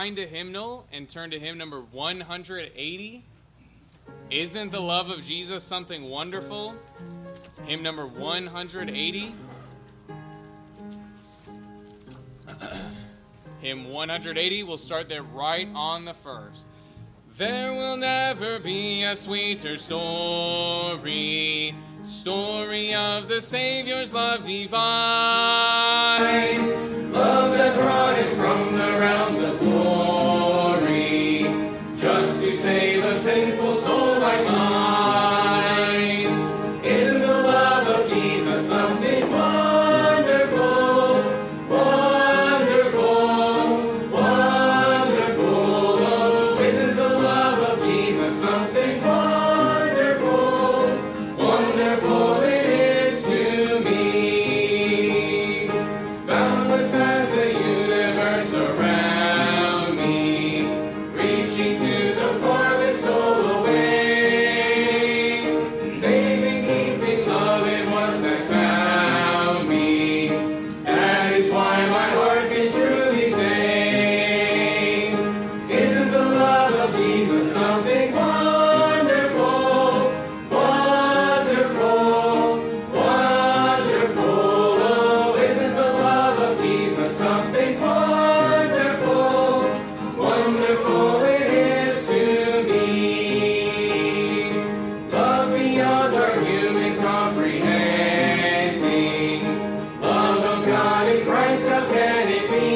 find a hymnal and turn to hymn number 180. Isn't the love of Jesus something wonderful? Hymn number 180. Hymn 180, we'll start there right on the first. There will never be a sweeter story of the Savior's love divine, love that brought him from the realms of glory, just to save a sinful soul like mine. Isn't the love of Jesus something wonderful, wonderful, wonderful? Oh, isn't the love of Jesus something wonderful, wonderful it is to me. Boundless as the universe around me, reaching to the farthest soul away, saving, keeping love it was that found me. That is why my heart can truly say, isn't the love of Jesus something wonderful, wonderful, wonderful? Oh, isn't the love of Jesus something wonderful, wonderful it is to me. Love beyond our human comprehending, love of God in Christ, how can it be?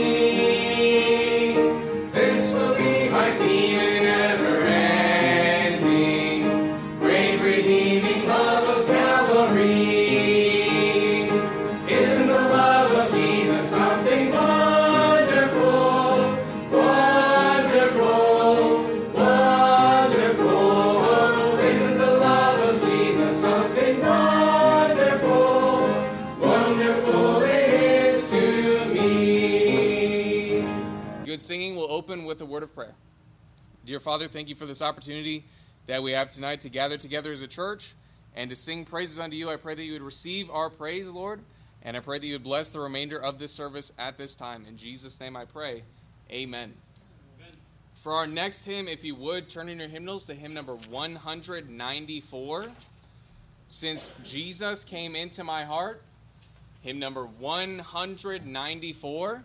This will be my theme and never ending, great redeeming love of Calvary. Isn't the love of Jesus something wonderful, wonderful, wonderful? Oh, isn't the love of Jesus something wonderful, wonderful it is to me? Good singing will open with a word of prayer. Dear Father, thank you for this opportunity that we have tonight to gather together as a church and to sing praises unto you. I pray that you would receive our praise, Lord, and I pray that you would bless the remainder of this service at this time. In Jesus' name I pray, amen. For our next hymn, if you would, turn in your hymnals to hymn number 194. Since Jesus Came Into My Heart, hymn number 194.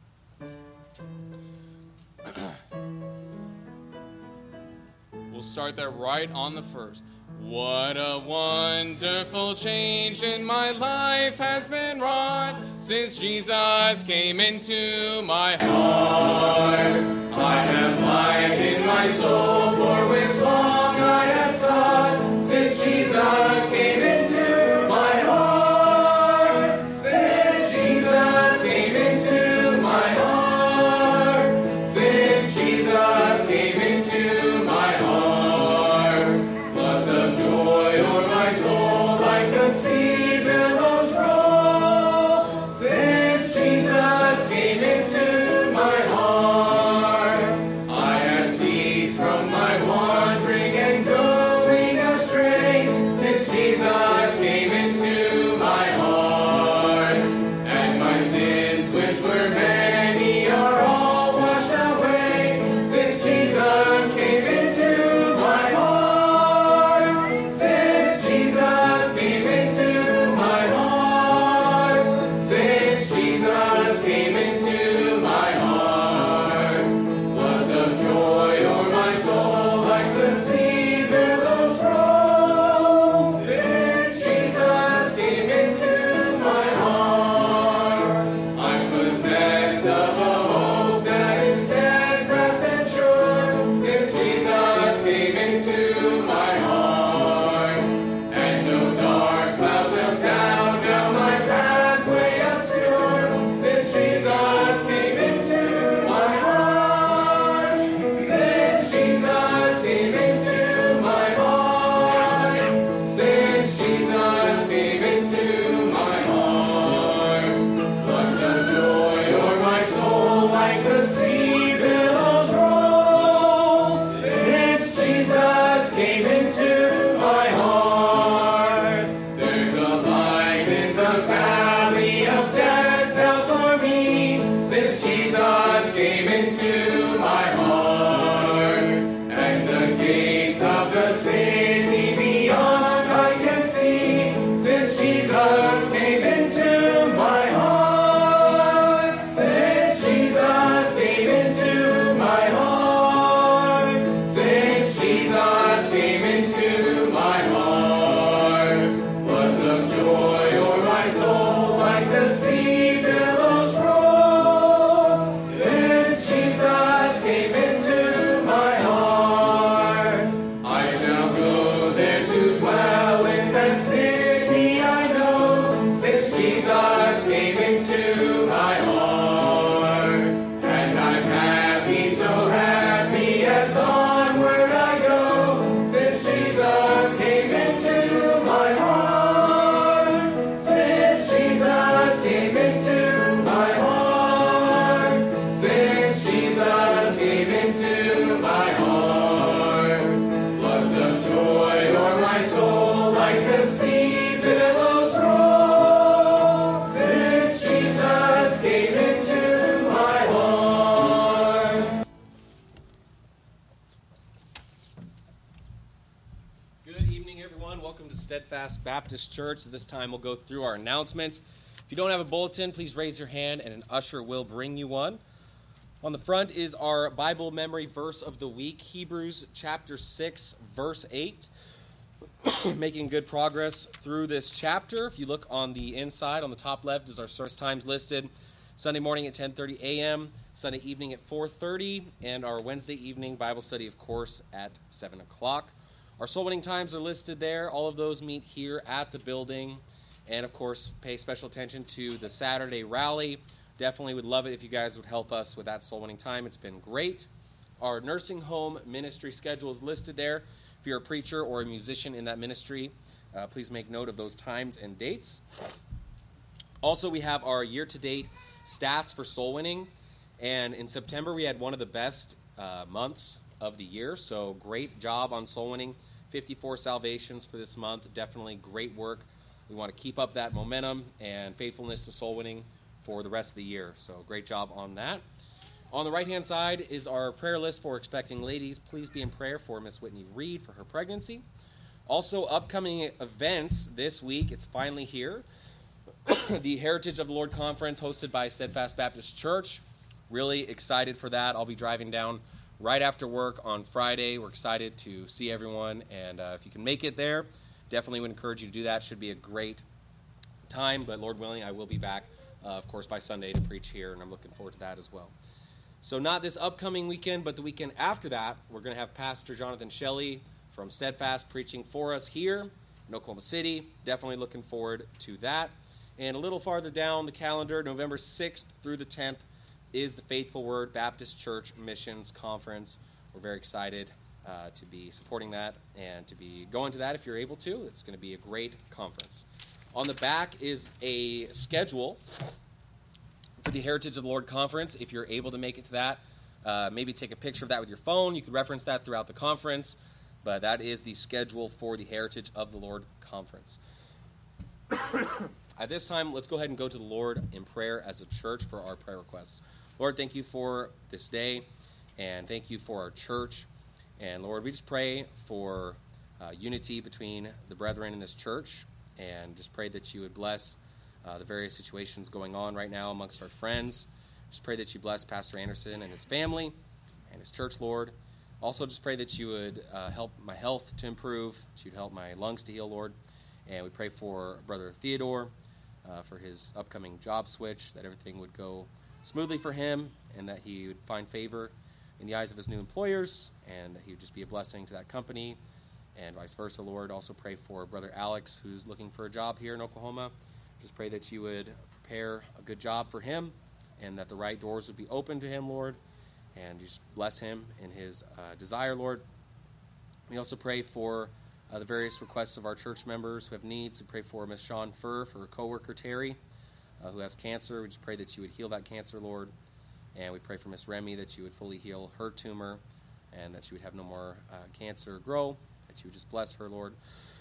We'll start there right on the first. What a wonderful change in my life has been wrought since Jesus came into my heart. I have light in my soul for which long I have sought since Jesus came into my heart. Since Jesus came into my heart. Since Jesus came into my heart. Floods of joy o'er my soul like the sea billows roll. Since Jesus came into my heart, I have ceased from my wandering and going astray. Since Jesus came into my heart, and my sins, which were many, are all washed away. Since Jesus came into my heart. Since Jesus came into my heart. Since Jesus came into my heart. Floods of joy o'er my soul like the sea billows roll. Since Jesus came into my heart. I'm possessed of a hope that is steadfast and sure. Since Jesus came into my heart. And no dark clouds of doubt now my pathway obscure. Since Jesus came into my heart. Since Jesus came into my heart. Since Jesus came into my heart. Floods of joy o'er my soul Steadfast Baptist Church. At this time, we'll go through our announcements. If you don't have a bulletin, please raise your hand and an usher will bring you one. On the front is our Bible memory verse of the week, Hebrews chapter 6, verse 8. Making good progress through this chapter. If you look on the inside, on the top left, is our service times listed. Sunday morning at 10:30 a.m., Sunday evening at 4:30, and our Wednesday evening Bible study, of course, at 7 o'clock. Our soul winning times are listed there. All of those meet here at the building. And, of course, pay special attention to the Saturday rally. Definitely would love it if you guys would help us with that soul winning time. It's been great. Our nursing home ministry schedule is listed there. If you're a preacher or a musician in that ministry, please make note of those times and dates. Also, we have our year-to-date stats for soul winning. And in September, we had one of the best months of the year. So great job on soul winning. 54 salvations for this month. Definitely great work. We want to keep up that momentum and faithfulness to soul winning for the rest of the year. So great job on that. On the right-hand side is our prayer list for expecting ladies. Please be in prayer for Miss Whitney Reed for her pregnancy. Also, upcoming events this week. It's finally here. The Heritage of the Lord Conference hosted by Steadfast Baptist Church. Really excited for that. I'll be driving down right after work on Friday. We're excited to see everyone. And if you can make it there, definitely would encourage you to do that. Should be a great time. But Lord willing, I will be back, of course, by Sunday to preach here. And I'm looking forward to that as well. So not this upcoming weekend, but the weekend after that, we're going to have Pastor Jonathan Shelley from Steadfast preaching for us here in Oklahoma City. Definitely looking forward to that. And a little farther down the calendar, November 6th through the 10th, is the Faithful Word Baptist Church Missions Conference. We're very excited to be supporting that and to be going to that if you're able to. It's going to be a great conference. On the back is a schedule for the Heritage of the Lord Conference. If you're able to make it to that, maybe take a picture of that with your phone. You could reference that throughout the conference, but that is the schedule for the Heritage of the Lord Conference. At this time, let's go ahead and go to the Lord in prayer as a church for our prayer requests. Lord, thank you for this day, and thank you for our church. And Lord, we just pray for unity between the brethren in this church, and just pray that you would bless the various situations going on right now amongst our friends. Just pray that you bless Pastor Anderson and his family and his church, Lord. Also, just pray that you would help my health to improve, that you'd help my lungs to heal, Lord. And we pray for Brother Theodore, for his upcoming job switch, that everything would go smoothly for him and that he would find favor in the eyes of his new employers and that he would just be a blessing to that company and vice versa, Lord. Also pray for Brother Alex, who's looking for a job here in Oklahoma. Just pray that you would prepare a good job for him and that the right doors would be open to him, Lord, and just bless him in his desire, Lord. We also pray for the various requests of our church members who have needs. We pray for Miss Sean Furr, for her coworker Terry, who has cancer. We just pray that you would heal that cancer, Lord. And we pray for Miss Remy that you would fully heal her tumor and that she would have no more cancer grow, that you would just bless her, Lord.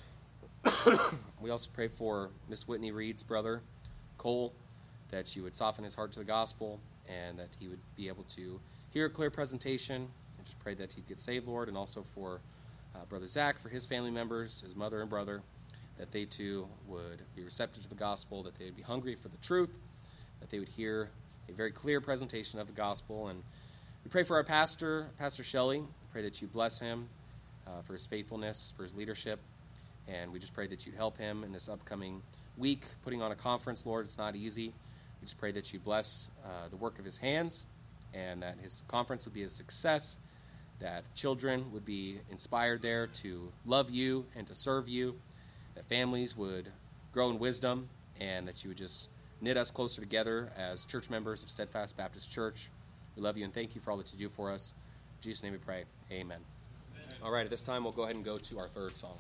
We also pray for Miss Whitney Reed's brother, Cole, that you would soften his heart to the gospel and that he would be able to hear a clear presentation. And just pray that he'd get saved, Lord, and also for Brother Zach, for his family members, his mother and brother, that they too would be receptive to the gospel, that they would be hungry for the truth, that they would hear a very clear presentation of the gospel. And we pray for our pastor, Pastor Shelley. We pray that you bless him for his faithfulness, for his leadership, and we just pray that you'd help him in this upcoming week, putting on a conference, Lord. It's not easy. We just pray that you bless the work of his hands and that his conference would be a success, that children would be inspired there to love you and to serve you, that families would grow in wisdom, and that you would just knit us closer together as church members of Steadfast Baptist Church. We love you and thank you for all that you do for us. In Jesus' name we pray. Amen. All right, at this time, we'll go ahead and go to our third song.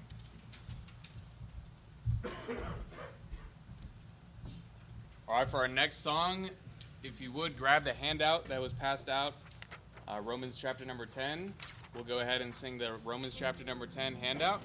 All right, for our next song, if you would grab the handout that was passed out, Romans chapter number 10. We'll go ahead and sing the Romans chapter number 10 handout.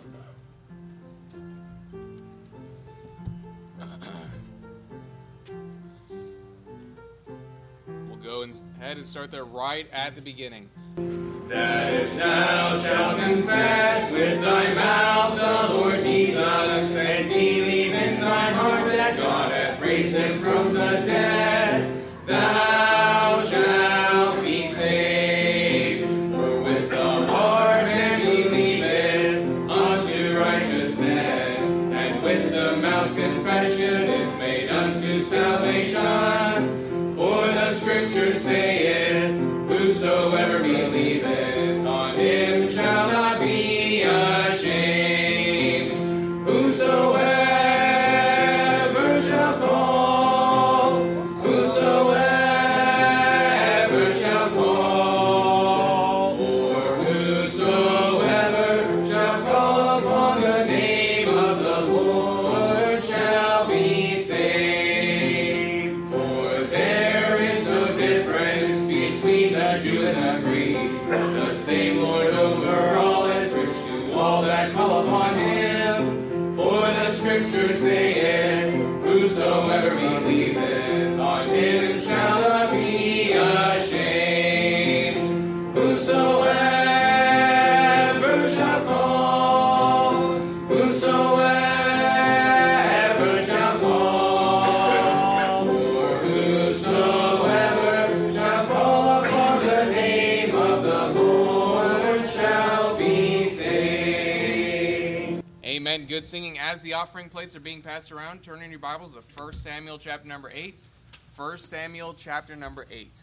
We'll go ahead and start there right at the beginning. that if thou shalt confess with thy mouth the Lord Jesus, and believe in thine heart that God hath raised him from the dead, thou shalt be saved. For with the heart man believeth unto righteousness, and with the mouth confession is made unto salvation. For the scripture saith, whosoever believeth on him shall not be ashamed. Whosoever shall call, whosoever shall call, or whosoever shall call upon the name of the Lord shall be saved. For there is no difference between the Jew and the Greek. The same Lord over all is rich to all that call upon him. For the scripture saith, whosoever believeth on him shall not be ashamed. Whosoever shall call, whosoever shall call, or whosoever shall call upon the name of the Lord shall be saved. Amen. Good singing. As the offering plates are being passed around, turn in your Bibles to 1 Samuel chapter number 8. 1 Samuel chapter number 8.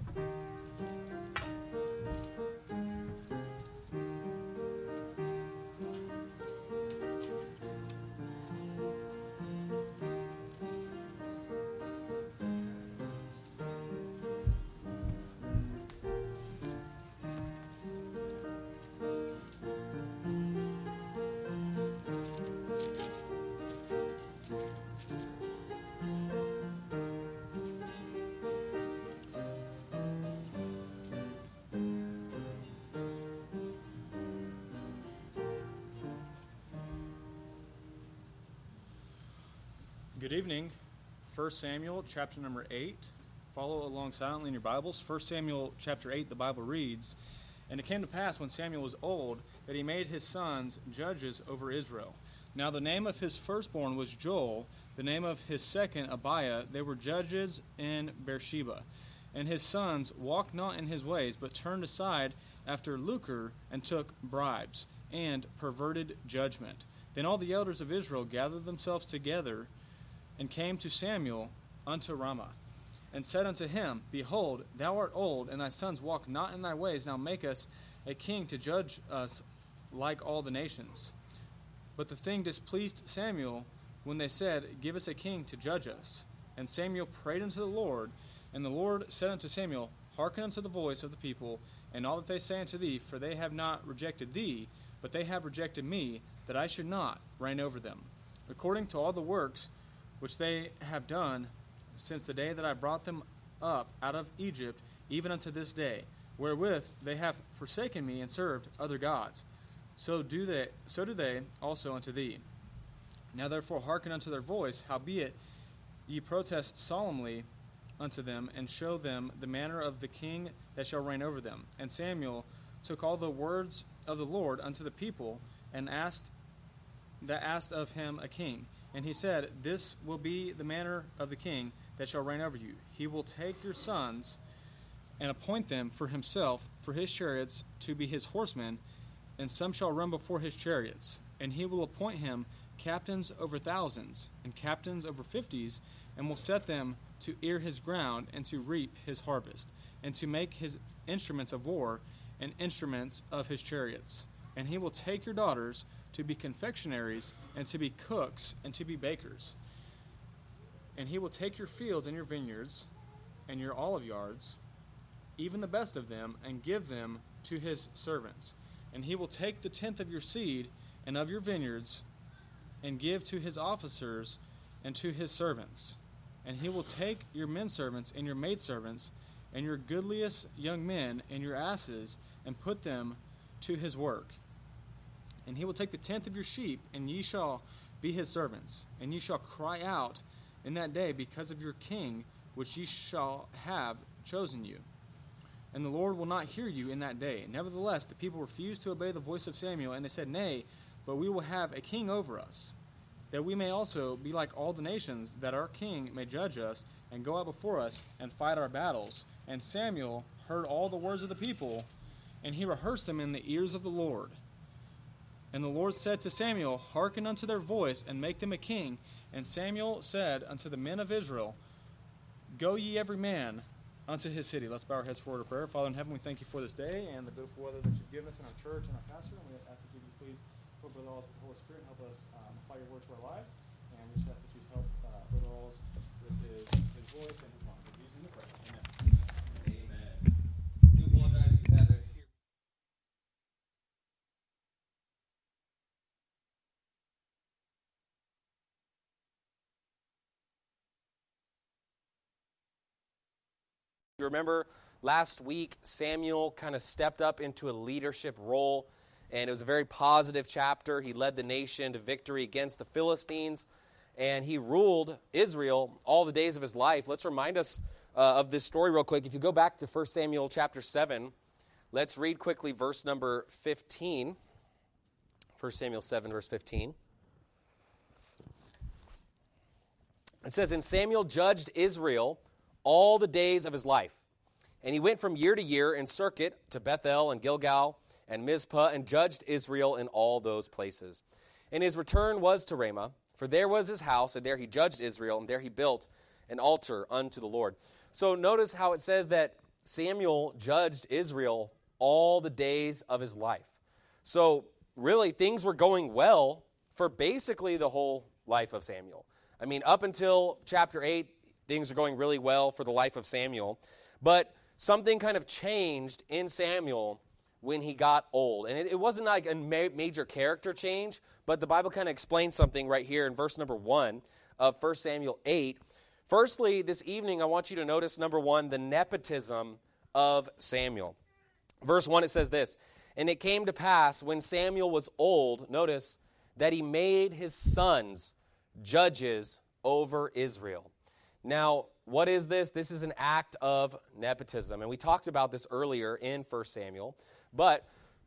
Good evening. 1 Samuel chapter number 8. Follow along silently in your Bibles. 1 Samuel chapter 8, the Bible reads, And it came to pass when Samuel was old that he made his sons judges over Israel. Now the name of his firstborn was Joel, the name of his second Abiah. They were judges in Beersheba. And his sons walked not in his ways, but turned aside after lucre, and took bribes, and perverted judgment. Then all the elders of Israel gathered themselves together, and came to Samuel unto Ramah, and said unto him, Behold, thou art old, and thy sons walk not in thy ways. Now make us a king to judge us like all the nations. But the thing displeased Samuel when they said, Give us a king to judge us. And Samuel prayed unto the Lord, and the Lord said unto Samuel, Hearken unto the voice of the people, and all that they say unto thee, for they have not rejected thee, but they have rejected me, that I should not reign over them, according to all the works which they have done since the day that I brought them up out of Egypt, even unto this day, wherewith they have forsaken me and served other gods. So do they also unto thee. Now therefore hearken unto their voice, howbeit ye protest solemnly unto them, and show them the manner of the king that shall reign over them. And Samuel took all the words of the Lord unto the people, and asked of him a king. And he said, This will be the manner of the king that shall reign over you. He will take your sons and appoint them for himself, for his chariots to be his horsemen, and some shall run before his chariots. And he will appoint him captains over thousands, and captains over fifties, and will set them to ear his ground, and to reap his harvest, and to make his instruments of war, and instruments of his chariots. And he will take your daughters to be confectionaries, and to be cooks, and to be bakers. And he will take your fields and your vineyards, and your olive yards, even the best of them, and give them to his servants. And he will take the tenth of your seed and of your vineyards, and give to his officers and to his servants. And he will take your men servants and your maid servants, and your goodliest young men and your asses, and put them to his work. And he will take the tenth of your sheep, and ye shall be his servants. And ye shall cry out in that day because of your king, which ye shall have chosen you. and the Lord will not hear you in that day. Nevertheless, the people refused to obey the voice of Samuel, and they said, Nay, but we will have a king over us, that we may also be like all the nations, that our king may judge us, and go out before us, and fight our battles. And Samuel heard all the words of the people, and he rehearsed them in the ears of the Lord. And the Lord said to Samuel, Hearken unto their voice, and make them a king. And Samuel said unto the men of Israel, Go ye every man unto his city. Let's bow our heads forward to prayer. Father in heaven, we thank you for this day and the beautiful weather that you've given us in our church and our pastor. And we ask that you would please fill Brother Rawls with the Holy Spirit and help us apply your word to our lives. And we just ask that you'd help Brother Rawls with his voice and his mind. In Jesus' name we pray. Amen. Amen. I do apologize you had to hear. You remember last week, Samuel kind of stepped up into a leadership role, and it was a very positive chapter. He led the nation to victory against the Philistines, and he ruled Israel all the days of his life. Let's remind us of this story real quick. If you go back to 1 Samuel chapter 7, let's read quickly verse number 15. 1 Samuel 7, verse 15. It says, And Samuel judged Israel all the days of his life. And he went from year to year in circuit to Bethel and Gilgal and Mizpah, and judged Israel in all those places. And his return was to Ramah, for there was his house, and there he judged Israel, and there he built an altar unto the Lord. So notice how it says that Samuel judged Israel all the days of his life. So really, things were going well for basically the whole life of Samuel. I mean, up until chapter 8, things are going really well for the life of Samuel. But something kind of changed in Samuel when he got old. And it wasn't like a major character change, but the Bible kind of explains something right here in verse number 1 of 1 Samuel 8. Firstly, this evening, I want you to notice, number 1, the nepotism of Samuel. Verse 1, it says this, And it came to pass when Samuel was old, notice, that he made his sons judges over Israel. Now, what is this? This is an act of nepotism. And we talked about this earlier in 1 Samuel. But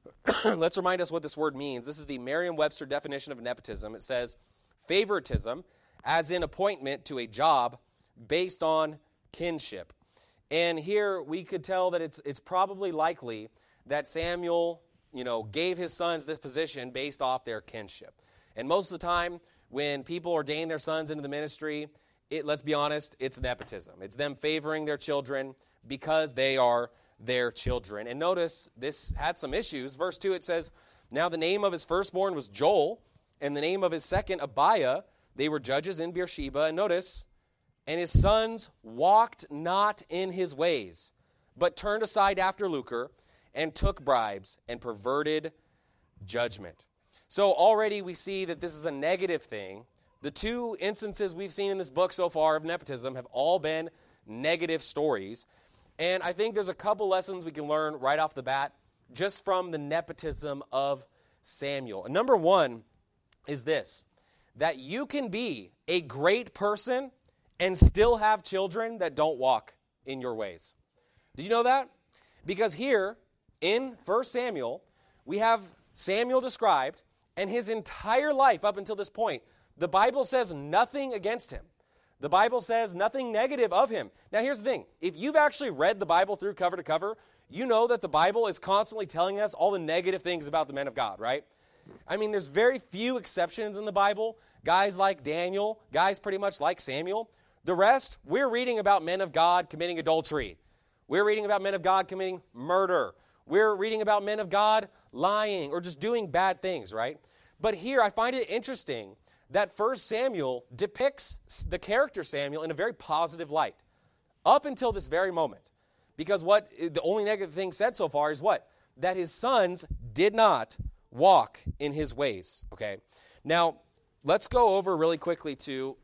let's remind us what this word means. This is the Merriam-Webster definition of nepotism. It says, favoritism, as in appointment to a job based on kinship. And here we could tell that it's probably likely that Samuel, gave his sons this position based off their kinship. And most of the time, when people ordain their sons into the ministry, let's be honest, it's nepotism. It's them favoring their children because they are their children. And notice, this had some issues. Verse 2, it says, Now the name of his firstborn was Joel, and the name of his second, Abiah. They were judges in Beersheba. And notice, And his sons walked not in his ways, but turned aside after lucre, and took bribes, and perverted judgment. So already we see that this is a negative thing. The two instances we've seen in this book so far of nepotism have all been negative stories. And I think there's a couple lessons we can learn right off the bat just from the nepotism of Samuel. And number 1 is this, that you can be a great person and still have children that don't walk in your ways. Did you know that? Because here in 1 Samuel, we have Samuel described, and his entire life up until this point, the Bible says nothing against him. The Bible says nothing negative of him. Now, here's the thing. If you've actually read the Bible through cover to cover, you know that the Bible is constantly telling us all the negative things about the men of God, right? I mean, there's very few exceptions in the Bible. Guys like Daniel, guys pretty much like Samuel. The rest, we're reading about men of God committing adultery. We're reading about men of God committing murder. We're reading about men of God lying or just doing bad things, right? But here, I find it interesting that 1 Samuel depicts the character Samuel in a very positive light up until this very moment. Because what the only negative thing said so far is what? That his sons did not walk in his ways, okay? Now, let's go over really quickly to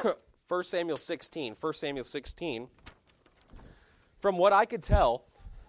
1 Samuel 16. 1 Samuel 16. From what I could tell,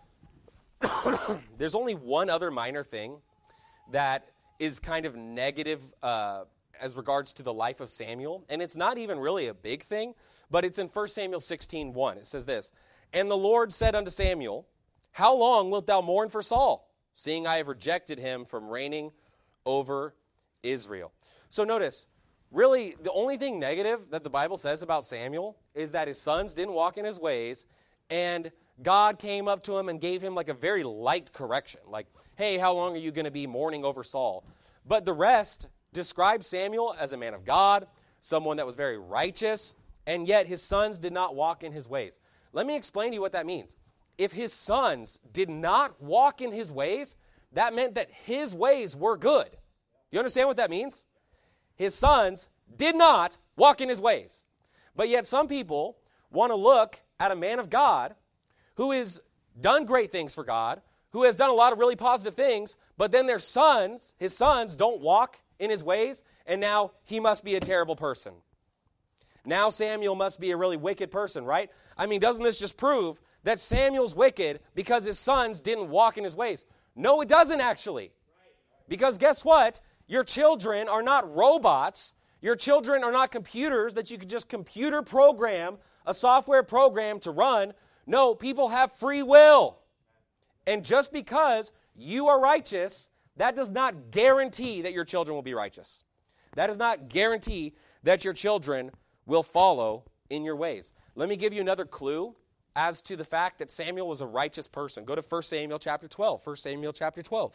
there's only one other minor thing that is kind of negative as regards to the life of Samuel, and it's not even really a big thing, but it's in 1 Samuel 16:1. It says this, And the Lord said unto Samuel, how long wilt thou mourn for Saul, seeing I have rejected him from reigning over Israel? So notice, really, the only thing negative that the Bible says about Samuel is that his sons didn't walk in his ways, and God came up to him and gave him like a very light correction. Like, hey, how long are you going to be mourning over Saul? But the rest describe Samuel as a man of God, someone that was very righteous, and yet his sons did not walk in his ways. Let me explain to you what that means. If his sons did not walk in his ways, that meant that his ways were good. You understand what that means? His sons did not walk in his ways. But yet some people want to look at a man of God who has done great things for God, who has done a lot of really positive things, but then his sons don't walk in his ways, and now he must be a terrible person. Now Samuel must be a really wicked person, right? I mean, doesn't this just prove that Samuel's wicked because his sons didn't walk in his ways? No, it doesn't actually. Because guess what? Your children are not robots. Your children are not computers that you could just computer program, a software program to run. No, people have free will. And just because you are righteous, that does not guarantee that your children will be righteous. That does not guarantee that your children will follow in your ways. Let me give you another clue as to the fact that Samuel was a righteous person. Go to 1 Samuel chapter 12. 1 Samuel chapter 12.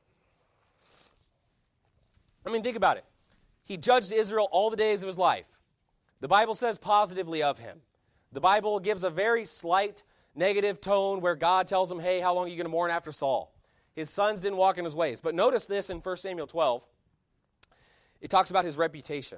I mean, think about it. He judged Israel all the days of his life. The Bible says positively of him. The Bible gives a very slight negative tone where God tells him, hey, how long are you going to mourn after Saul? His sons didn't walk in his ways. But notice this in 1 Samuel 12. It talks about his reputation.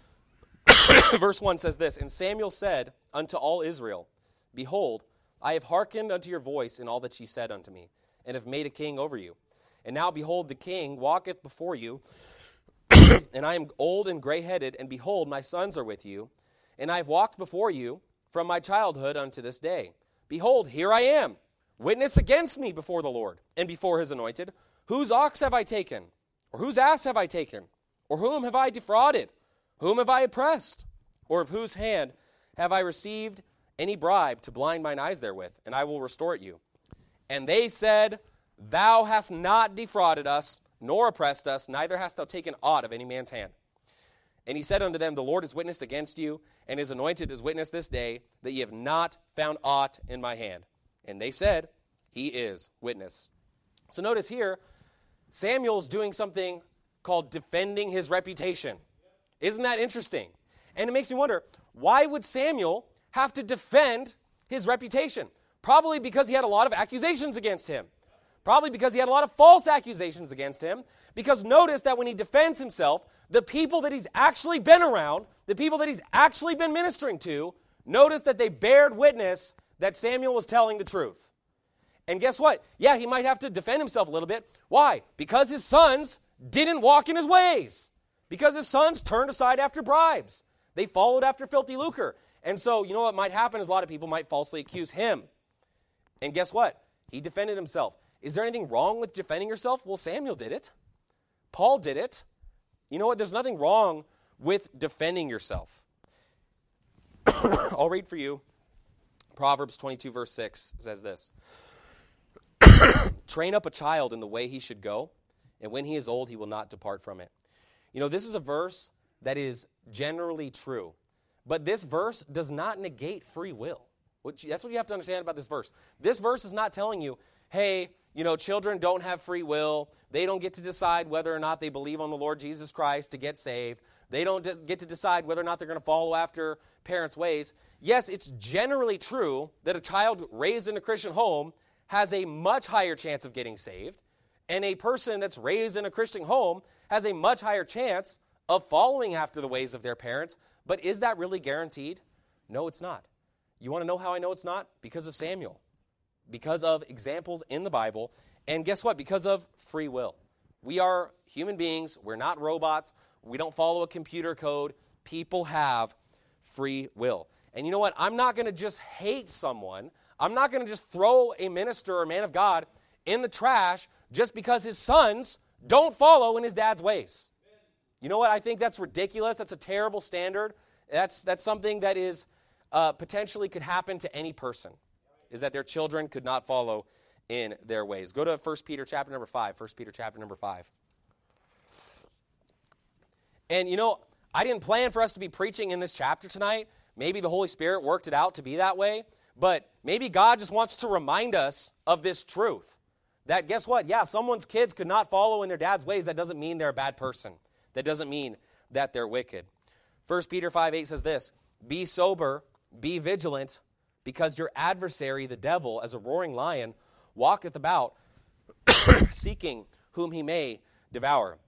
Verse 1 says this, And Samuel said unto all Israel, Behold, I have hearkened unto your voice in all that ye said unto me, and have made a king over you. And now, behold, the king walketh before you, and I am old and gray-headed, and behold, my sons are with you, and I have walked before you from my childhood unto this day. Behold, here I am, witness against me before the Lord, and before his anointed. Whose ox have I taken? Or whose ass have I taken? Or whom have I defrauded? Whom have I oppressed? Or of whose hand have I received any bribe to blind mine eyes therewith? And I will restore it you. And they said, Thou hast not defrauded us, nor oppressed us, neither hast thou taken aught of any man's hand. And he said unto them, The Lord is witness against you, and his anointed is witness this day, that ye have not found aught in my hand. And they said, He is witness. So notice here, Samuel's doing something called defending his reputation. Isn't that interesting? And it makes me wonder, why would Samuel have to defend his reputation? Probably because he had a lot of accusations against him. Probably because he had a lot of false accusations against him. Because notice that when he defends himself, the people that he's actually been around, the people that he's actually been ministering to, notice that they bared witness that Samuel was telling the truth. And guess what? Yeah, he might have to defend himself a little bit. Why? Because his sons didn't walk in his ways. Because his sons turned aside after bribes. They followed after filthy lucre. And so, you know what might happen is a lot of people might falsely accuse him. And guess what? He defended himself. Is there anything wrong with defending yourself? Well, Samuel did it. Paul did it. You know what? There's nothing wrong with defending yourself. I'll read for you. Proverbs 22 verse 6 says this. Train up a child in the way he should go, and when he is old, he will not depart from it. You know, this is a verse that is generally true. But this verse does not negate free will. That's what you have to understand about this verse. This verse is not telling you, hey, you know, children don't have free will. They don't get to decide whether or not they believe on the Lord Jesus Christ to get saved. They don't get to decide whether or not they're going to follow after parents' ways. Yes, it's generally true that a child raised in a Christian home has a much higher chance of getting saved, and a person that's raised in a Christian home has a much higher chance of following after the ways of their parents. But is that really guaranteed? No, it's not. You want to know how I know it's not? Because of Samuel. Because of examples in the Bible. And guess what? Because of free will. We are human beings. We're not robots. We don't follow a computer code. People have free will. And you know what? I'm not going to just hate someone. I'm not going to just throw a minister or man of God in the trash just because his sons don't follow in his dad's ways. You know what? I think that's ridiculous. That's a terrible standard. That's something that is potentially could happen to any person, is that their children could not follow in their ways. Go to 1 Peter chapter number 5. 1 Peter chapter number 5. And I didn't plan for us to be preaching in this chapter tonight. Maybe the Holy Spirit worked it out to be that way. But maybe God just wants to remind us of this truth. That guess what? Yeah, someone's kids could not follow in their dad's ways. That doesn't mean they're a bad person. That doesn't mean that they're wicked. 1 Peter 5:8 says this, be sober, be vigilant, because your adversary, the devil, as a roaring lion, walketh about, seeking whom he may devour.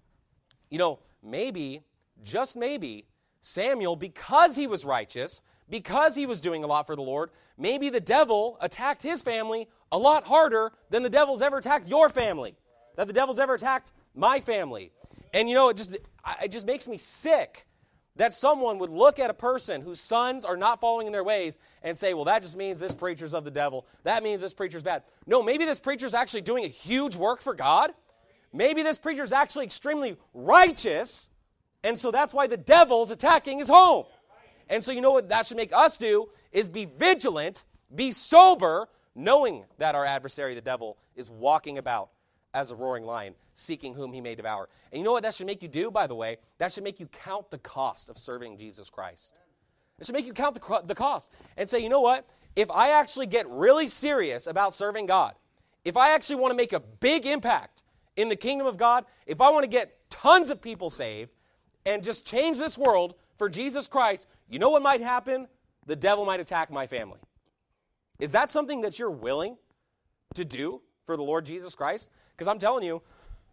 Maybe, just maybe, Samuel, because he was righteous, because he was doing a lot for the Lord, maybe the devil attacked his family a lot harder than the devil's ever attacked your family, that the devil's ever attacked my family. And it just makes me sick that someone would look at a person whose sons are not following in their ways and say, well, that just means this preacher's of the devil. That means this preacher's bad. No, maybe this preacher's actually doing a huge work for God. Maybe this preacher's actually extremely righteous, and so that's why the devil's attacking his home. And so what that should make us do is be vigilant, be sober, knowing that our adversary, the devil, is walking about as a roaring lion, seeking whom he may devour. And you know what that should make you do, by the way? That should make you count the cost of serving Jesus Christ. It should make you count the cost and say, you know what? If I actually get really serious about serving God, if I actually want to make a big impact in the kingdom of God, if I want to get tons of people saved and just change this world for Jesus Christ, you know what might happen? The devil might attack my family. Is that something that you're willing to do for the Lord Jesus Christ? Because I'm telling you,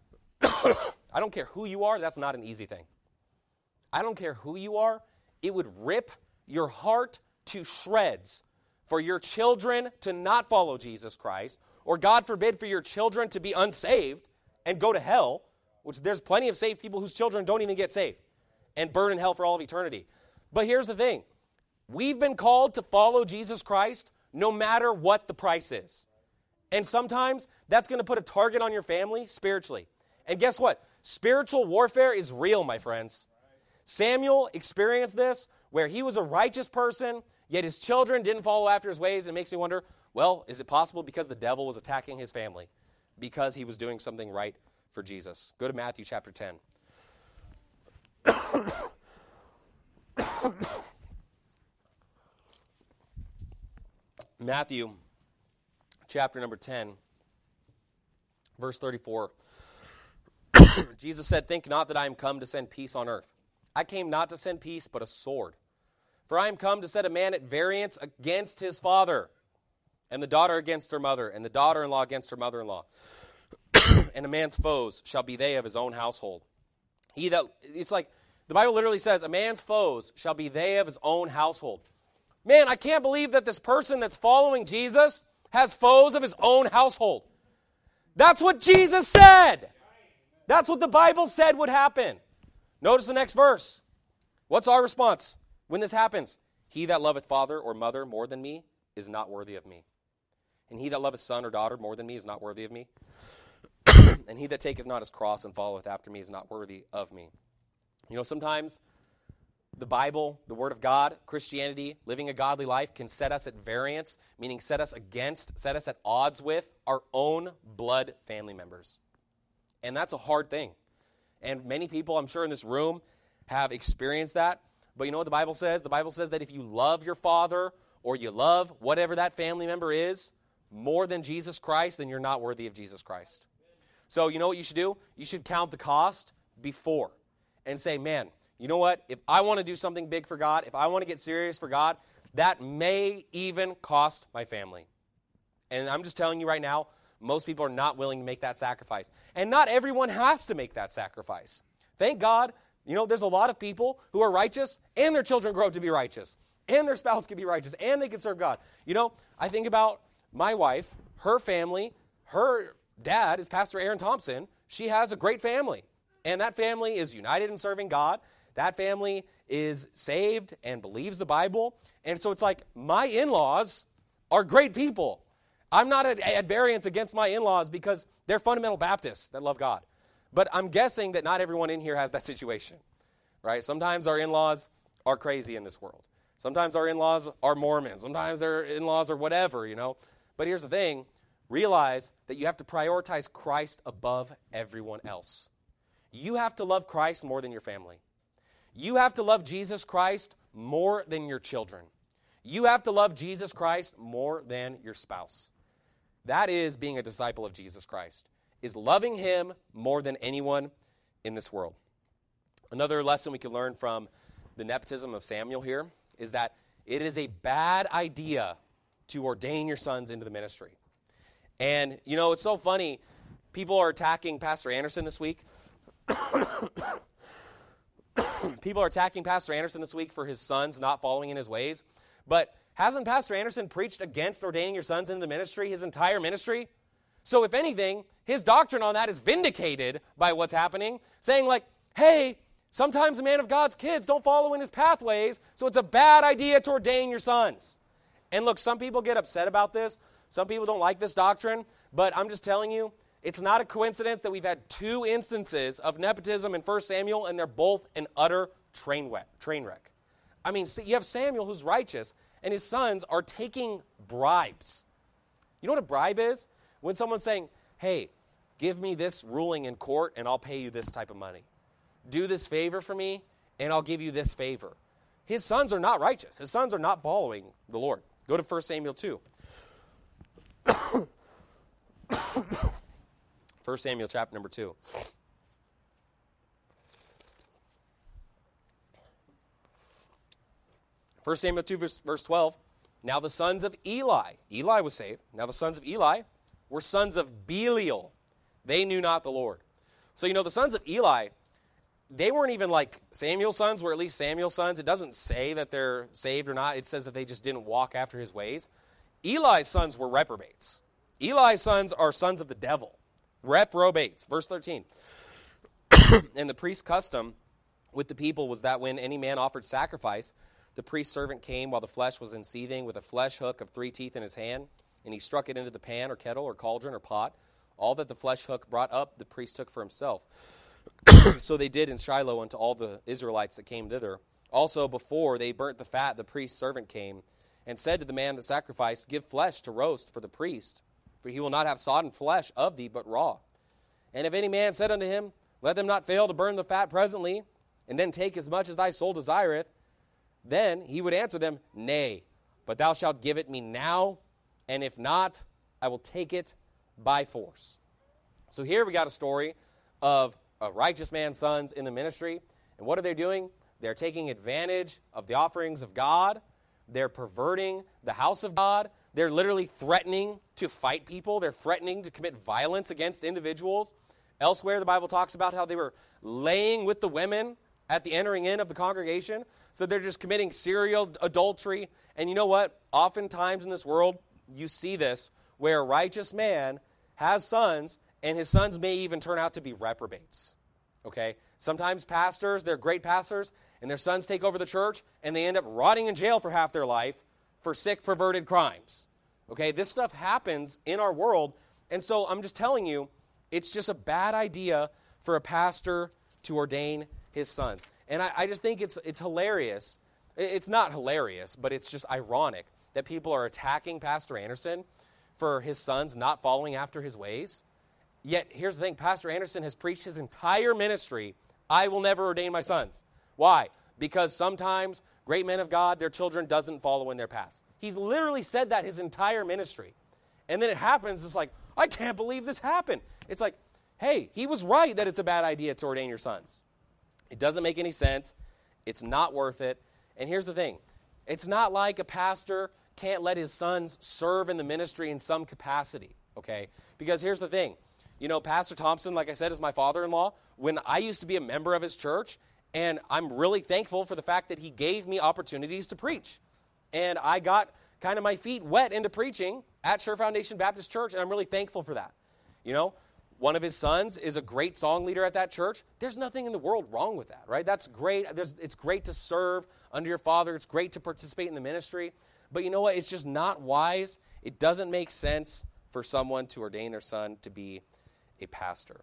I don't care who you are, that's not an easy thing. I don't care who you are, it would rip your heart to shreds for your children to not follow Jesus Christ, or God forbid for your children to be unsaved and go to hell, which there's plenty of saved people whose children don't even get saved and burn in hell for all of eternity. But here's the thing. We've been called to follow Jesus Christ no matter what the price is. And sometimes that's going to put a target on your family spiritually. And guess what? Spiritual warfare is real, my friends. Samuel experienced this where he was a righteous person, yet his children didn't follow after his ways. It makes me wonder, well, is it possible because the devil was attacking his family? Because he was doing something right for Jesus? Go to Matthew chapter 10. Matthew chapter number 10, verse 34. Jesus said, think not that I am come to send peace on earth. I came not to send peace, but a sword. For I am come to set a man at variance against his father, and the daughter against her mother, and the daughter-in-law against her mother-in-law. And a man's foes shall be they of his own household. It's like, the Bible literally says, a man's foes shall be they of his own household. Man, I can't believe that this person that's following Jesus has foes of his own household. That's what Jesus said. That's what the Bible said would happen. Notice the next verse. What's our response when this happens? He that loveth father or mother more than me is not worthy of me. And he that loveth son or daughter more than me is not worthy of me. And he that taketh not his cross and followeth after me is not worthy of me. Sometimes the Bible, the Word of God, Christianity, living a godly life can set us at variance, meaning set us at odds with our own blood family members. And that's a hard thing. And many people, I'm sure in this room, have experienced that. But you know what the Bible says? The Bible says that if you love your father or you love whatever that family member is more than Jesus Christ, then you're not worthy of Jesus Christ. So you know what you should do? You should count the cost before and say, man, you know what? If I want to do something big for God, if I want to get serious for God, that may even cost my family. And I'm just telling you right now, most people are not willing to make that sacrifice. And not everyone has to make that sacrifice. Thank God, there's a lot of people who are righteous and their children grow up to be righteous. And their spouse can be righteous and they can serve God. I think about my wife, her family, her dad is Pastor Aaron Thompson. She has a great family. And that family is united in serving God. That family is saved and believes the Bible. And so it's like my in-laws are great people. I'm not at variance against my in-laws because they're fundamental Baptists that love God. But I'm guessing that not everyone in here has that situation, right? Sometimes our in-laws are crazy in this world. Sometimes our in-laws are Mormons. Sometimes their in-laws are whatever, But here's the thing. realize that you have to prioritize Christ above everyone else. You have to love Christ more than your family. You have to love Jesus Christ more than your children. You have to love Jesus Christ more than your spouse. That is being a disciple of Jesus Christ, is loving him more than anyone in this world. Another lesson we can learn from the nepotism of Samuel here is that it is a bad idea to ordain your sons into the ministry. And, you know, it's so funny. People are attacking Pastor Anderson this week. People are attacking Pastor Anderson this week for his sons not following in his ways. But hasn't Pastor Anderson preached against ordaining your sons into the ministry, his entire ministry? So if anything, his doctrine on that is vindicated by what's happening, saying like, hey, sometimes a man of God's kids don't follow in his pathways, so it's a bad idea to ordain your sons. And look, some people get upset about this. Some people don't like this doctrine, but I'm just telling you, it's not a coincidence that we've had 2 instances of nepotism in 1 Samuel, and they're both an utter train wreck. I mean, you have Samuel who's righteous, and his sons are taking bribes. You know what a bribe is? When someone's saying, hey, give me this ruling in court, and I'll pay you this type of money. Do this favor for me, and I'll give you this favor. His sons are not righteous. His sons are not following the Lord. Go to 1 Samuel 2. 1 Samuel chapter number 2. First Samuel 2, verse 12. Now the sons of Eli was saved. Now the sons of Eli were sons of Belial. They knew not the Lord. So, you know, the sons of Eli, they weren't even like Samuel's sons, were at least Samuel's sons. It doesn't say that they're saved or not. It says that they just didn't walk after his ways. Eli's sons were reprobates. Eli's sons are sons of the devil. Reprobates. Verse 13. And the priest's custom with the people was that when any man offered sacrifice, the priest's servant came while the flesh was in seething with a flesh hook of 3 teeth in his hand, and he struck it into the pan or kettle or cauldron or pot. All that the flesh hook brought up, the priest took for himself. So they did in Shiloh unto all the Israelites that came thither. Also before they burnt the fat, the priest's servant came and said to the man that sacrificed, give flesh to roast for the priest, for he will not have sodden flesh of thee, but raw. And if any man said unto him, let them not fail to burn the fat presently, and then take as much as thy soul desireth, then he would answer them, nay, but thou shalt give it me now, and if not, I will take it by force. So here we got a story of a righteous man's sons in the ministry, and what are they doing? They're taking advantage of the offerings of God. They're perverting the house of God. They're literally threatening to fight people. They're threatening to commit violence against individuals. Elsewhere, the Bible talks about how they were laying with the women at the entering in of the congregation. So they're just committing serial adultery. And you know what? Oftentimes in this world, you see this, where a righteous man has sons, and his sons may even turn out to be reprobates. Okay? Sometimes pastors, they're great pastors, and their sons take over the church, and they end up rotting in jail for half their life for sick, perverted crimes. Okay? This stuff happens in our world, and so I'm just telling you, it's just a bad idea for a pastor to ordain his sons. And I just think it's hilarious. It's not hilarious, but it's just ironic that people are attacking Pastor Anderson for his sons not following after his ways. Yet, here's the thing. Pastor Anderson has preached his entire ministry, I will never ordain my sons. Why? Because sometimes great men of God, their children doesn't follow in their paths. He's literally said that his entire ministry. And then it happens, it's like, I can't believe this happened. It's like, hey, he was right that it's a bad idea to ordain your sons. It doesn't make any sense. It's not worth it. And here's the thing. It's not like a pastor can't let his sons serve in the ministry in some capacity, okay? Because here's the thing. You know, Pastor Thompson, like I said, is my father-in-law. When I used to be a member of his church, and I'm really thankful for the fact that he gave me opportunities to preach. And I got kind of my feet wet into preaching at Sure Foundation Baptist Church, and I'm really thankful for that. You know, one of his sons is a great song leader at that church. There's nothing in the world wrong with that, right? That's great. It's great to serve under your father. It's great to participate in the ministry. But you know what? It's just not wise. It doesn't make sense for someone to ordain their son to be a pastor.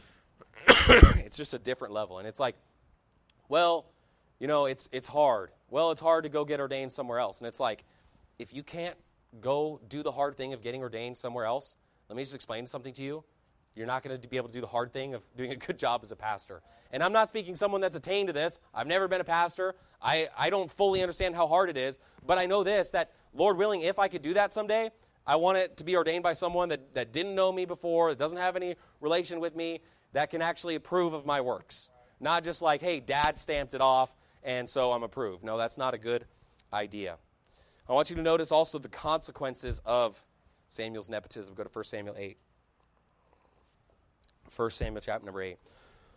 It's just a different level. And it's like, well, you know, it's hard. Well, it's hard to go get ordained somewhere else. And it's like, if you can't go do the hard thing of getting ordained somewhere else, let me just explain something to you. You're not going to be able to do the hard thing of doing a good job as a pastor. And I'm not speaking someone that's attained to this. I've never been a pastor. I don't fully understand how hard it is. But I know this, that Lord willing, if I could do that someday, I want it to be ordained by someone that didn't know me before, that doesn't have any relation with me, that can actually approve of my works. Not just like, hey, Dad stamped it off, and so I'm approved. No, that's not a good idea. I want you to notice also the consequences of Samuel's nepotism. Go to 1 Samuel 8. 1 Samuel chapter number 8.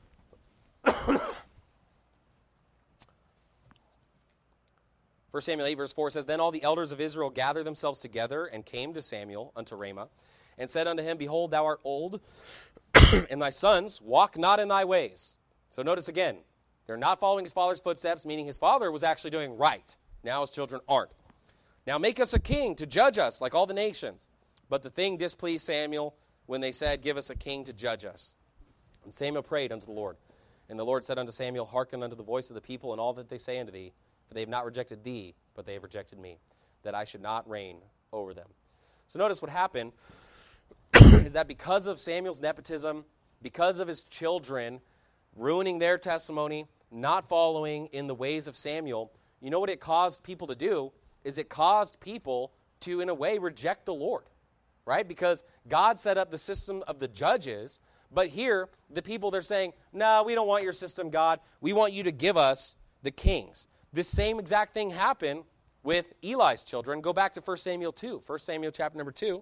1 Samuel 8 verse 4 says, Then all the elders of Israel gathered themselves together and came to Samuel unto Ramah, and said unto him, Behold, thou art old, and thy sons walk not in thy ways. So notice again, they're not following his father's footsteps, meaning his father was actually doing right. Now his children aren't. Now make us a king to judge us like all the nations. But the thing displeased Samuel when they said, Give us a king to judge us. And Samuel prayed unto the Lord. And the Lord said unto Samuel, Hearken unto the voice of the people and all that they say unto thee, for they have not rejected thee, but they have rejected me, that I should not reign over them. So notice what happened is that because of Samuel's nepotism, because of his children ruining their testimony, not following in the ways of Samuel, you know what it caused people to do? Is it caused people to, in a way, reject the Lord, right? Because God set up the system of the judges, but here, the people, they're saying, no, we don't want your system, God. We want you to give us the kings. This same exact thing happened with Eli's children. Go back to 1 Samuel 2. 1 Samuel chapter number 2.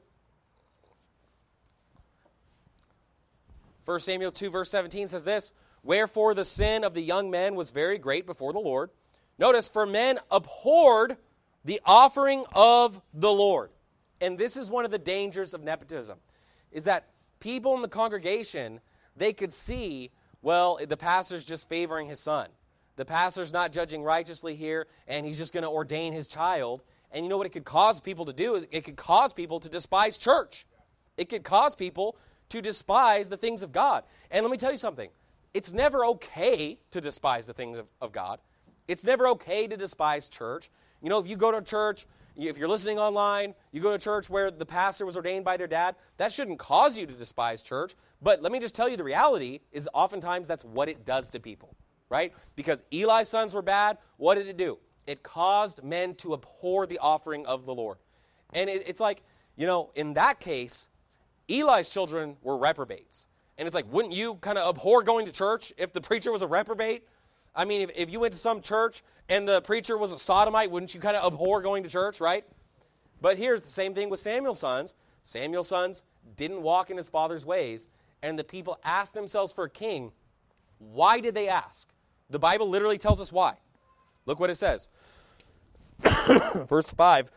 1 Samuel 2 verse 17 says this, Wherefore the sin of the young men was very great before the Lord. Notice, for men abhorred the offering of the Lord. And this is one of the dangers of nepotism, is that people in the congregation, they could see, well, the pastor's just favoring his son. The pastor's not judging righteously here, and he's just going to ordain his child. And you know what it could cause people to do? It could cause people to despise church. It could cause people to despise the things of God. And let me tell you something. It's never okay to despise the things of God. It's never okay to despise church. You know, if you go to church, if you're listening online, you go to church where the pastor was ordained by their dad, that shouldn't cause you to despise church. But let me just tell you, the reality is oftentimes that's what it does to people, right? Because Eli's sons were bad, what did it do? It caused men to abhor the offering of the Lord. And it's like, you know, in that case, Eli's children were reprobates. And it's like, wouldn't you kind of abhor going to church if the preacher was a reprobate? I mean, if you went to some church and the preacher was a sodomite, wouldn't you kind of abhor going to church, right? But here's the same thing with Samuel's sons. Samuel's sons didn't walk in his father's ways, and the people asked themselves for a king. Why did they ask? The Bible literally tells us why. Look what it says. Verse 5.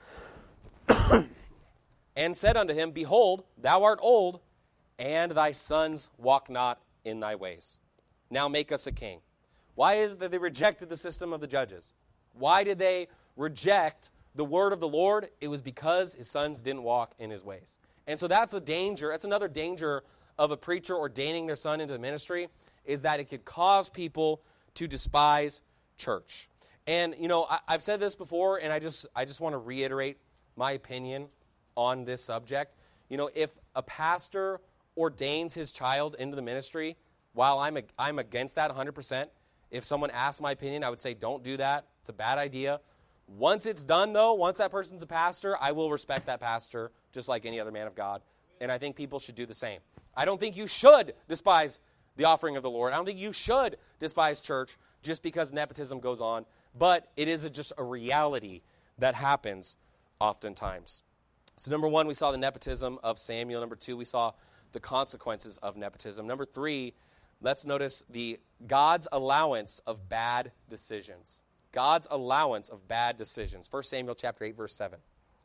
And said unto him, Behold, thou art old, and thy sons walk not in thy ways. Now make us a king. Why is it that they rejected the system of the judges? Why did they reject the word of the Lord? It was because his sons didn't walk in his ways. And so that's a danger. That's another danger of a preacher ordaining their son into the ministry, is that it could cause people to despise church. And, you know, I've said this before, and I just want to reiterate my opinion on this subject. You know, if a pastor ordains his child into the ministry, while I'm against that 100%, if someone asks my opinion, I would say don't do that. It's a bad idea. Once it's done, though, once that person's a pastor, I will respect that pastor just like any other man of God. And I think people should do the same. I don't think you should despise the offering of the Lord. I don't think you should despise church just because nepotism goes on. But it is just a reality that happens oftentimes. So number one, we saw the nepotism of Samuel. Number two, we saw the consequences of nepotism. Number three, let's notice God's allowance of bad decisions. God's allowance of bad decisions. 1 Samuel chapter 8, verse 7.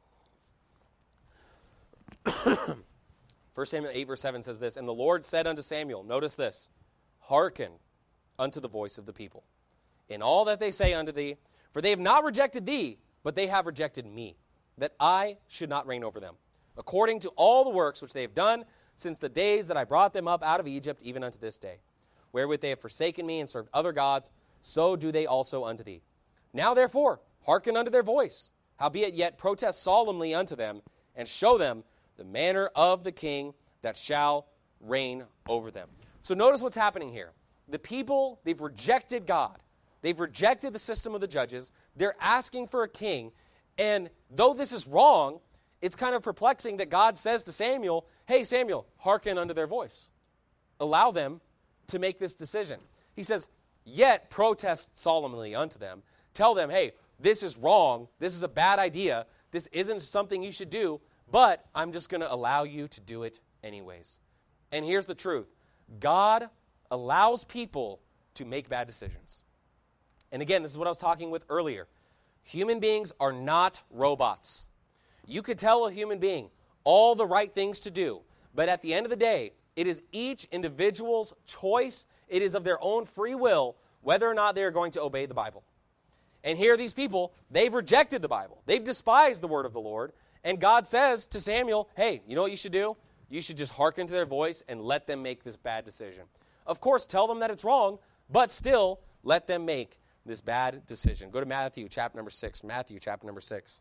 1 Samuel 8, verse 7 says this, And the Lord said unto Samuel, notice this, Hearken unto the voice of the people, in all that they say unto thee, for they have not rejected thee, but they have rejected me, that I should not reign over them, according to all the works which they have done since the days that I brought them up out of Egypt, even unto this day. Wherewith they have forsaken me and served other gods, so do they also unto thee. Now therefore, hearken unto their voice, howbeit yet protest solemnly unto them, and show them the manner of the king that shall reign over them. So notice what's happening here. The people, they've rejected God. They've rejected the system of the judges. They're asking for a king. And though this is wrong, it's kind of perplexing that God says to Samuel, hey, Samuel, hearken unto their voice. Allow them to make this decision. He says, yet protest solemnly unto them. Tell them, hey, this is wrong. This is a bad idea. This isn't something you should do, but I'm just going to allow you to do it anyways. And here's the truth. God allows people to make bad decisions. And again, this is what I was talking with earlier. Human beings are not robots. You could tell a human being all the right things to do, but at the end of the day, it is each individual's choice. It is of their own free will whether or not they are going to obey the Bible. And here these people, they've rejected the Bible. They've despised the word of the Lord. And God says to Samuel, hey, you know what you should do? You should just hearken to their voice and let them make this bad decision. Of course, tell them that it's wrong, but still let them make this bad decision. Go to Matthew chapter number 6. Matthew chapter number 6.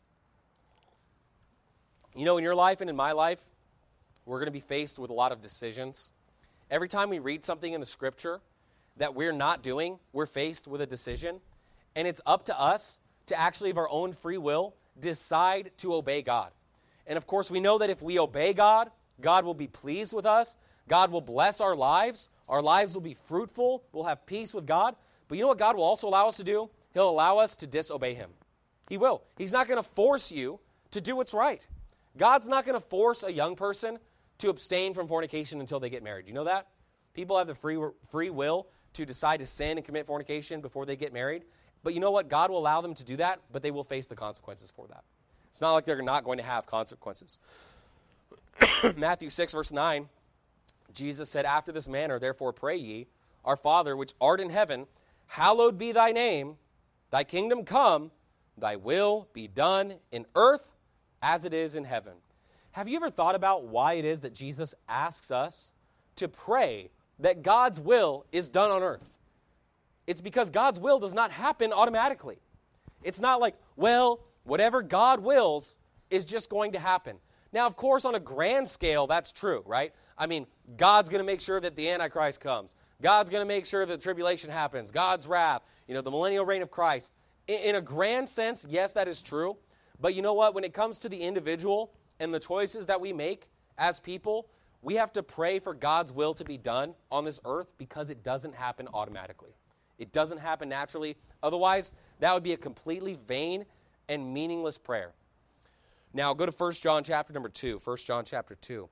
You know, in your life and in my life, we're going to be faced with a lot of decisions. Every time we read something in the Scripture that we're not doing, we're faced with a decision. And it's up to us to actually, of our own free will, decide to obey God. And of course, we know that if we obey God, God will be pleased with us. God will bless our lives. Our lives will be fruitful. We'll have peace with God. But you know what God will also allow us to do? He'll allow us to disobey Him. He will. He's not going to force you to do what's right. God's not going to force a young person to abstain from fornication until they get married. You know that? People have the free will to decide to sin and commit fornication before they get married. But you know what? God will allow them to do that, but they will face the consequences for that. It's not like they're not going to have consequences. Matthew 6, verse 9, Jesus said, after this manner, therefore pray ye, our Father, which art in heaven, hallowed be thy name, thy kingdom come, thy will be done in earth as it is in heaven. Have you ever thought about why it is that Jesus asks us to pray that God's will is done on earth? It's because God's will does not happen automatically. It's not like, well, whatever God wills is just going to happen. Now, of course, on a grand scale, that's true, right? I mean, God's going to make sure that the Antichrist comes. God's going to make sure that the tribulation happens. God's wrath, the millennial reign of Christ. In a grand sense, yes, that is true. But you know what? When it comes to the individual and the choices that we make as people, we have to pray for God's will to be done on this earth because it doesn't happen automatically. It doesn't happen naturally. Otherwise, that would be a completely vain and meaningless prayer. Now, go to 1 John chapter number 2. 1 John chapter 2.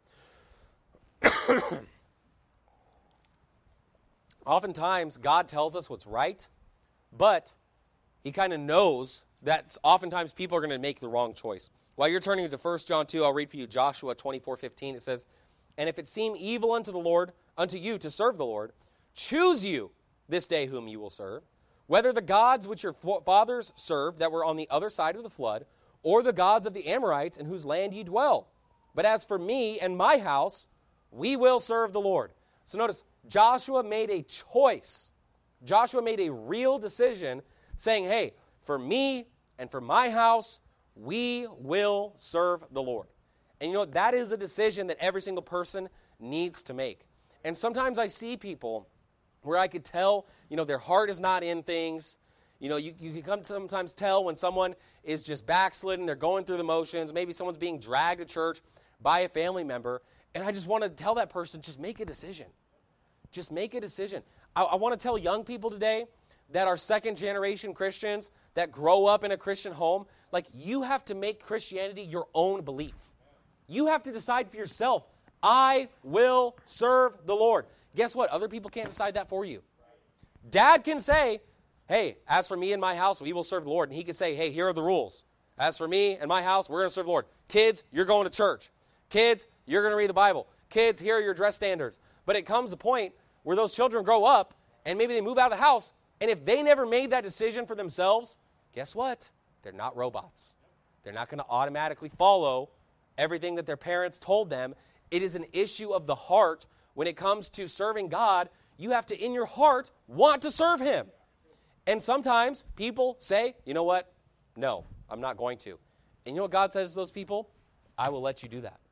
Oftentimes, God tells us what's right, but He kind of knows that oftentimes people are going to make the wrong choice. While you're turning to 1 John 2, I'll read for you Joshua 24:15. It says, and if it seem evil unto the Lord, unto you to serve the Lord, choose you this day whom you will serve, whether the gods which your fathers served that were on the other side of the flood, or the gods of the Amorites in whose land ye dwell. But as for me and my house, we will serve the Lord. So notice, Joshua made a choice. Joshua made a real decision saying, hey, for me and for my house, we will serve the Lord. And that is a decision that every single person needs to make. And sometimes I see people where I could tell, their heart is not in things. You can sometimes tell when someone is just backslidden, they're going through the motions, maybe someone's being dragged to church by a family member, and I just want to tell that person, just make a decision. Just make a decision. I want to tell young people today that are second-generation Christians that grow up in a Christian home, you have to make Christianity your own belief. You have to decide for yourself, I will serve the Lord. Guess what? Other people can't decide that for you. Dad can say, hey, as for me and my house, we will serve the Lord. And he can say, hey, here are the rules. As for me and my house, we're going to serve the Lord. Kids, you're going to church. Kids, you're going to read the Bible. Kids, here are your dress standards. But it comes a point where those children grow up and maybe they move out of the house. And if they never made that decision for themselves, guess what? They're not robots. They're not going to automatically follow everything that their parents told them. It is an issue of the heart. When it comes to serving God, you have to, in your heart, want to serve Him. And sometimes people say, you know what? No, I'm not going to. And you know what God says to those people? I will let you do that.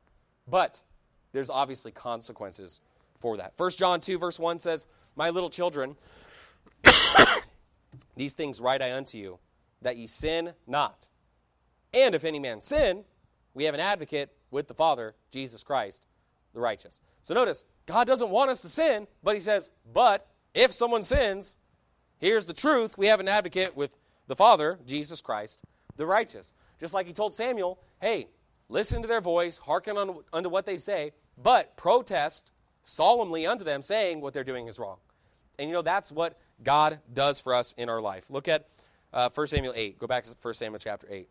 But there's obviously consequences for that. 1 John 2, verse 1 says, "My little children, these things write I unto you, that ye sin not. And if any man sin, we have an advocate with the Father, Jesus Christ, the righteous." So notice, God doesn't want us to sin, but he says, but if someone sins, here's the truth, we have an advocate with the Father, Jesus Christ, the righteous. Just like he told Samuel, hey, listen to their voice, hearken unto what they say, but protest solemnly unto them, saying what they're doing is wrong. And that's what God does for us in our life. Look at 1 Samuel 8. Go back to 1 Samuel chapter 8.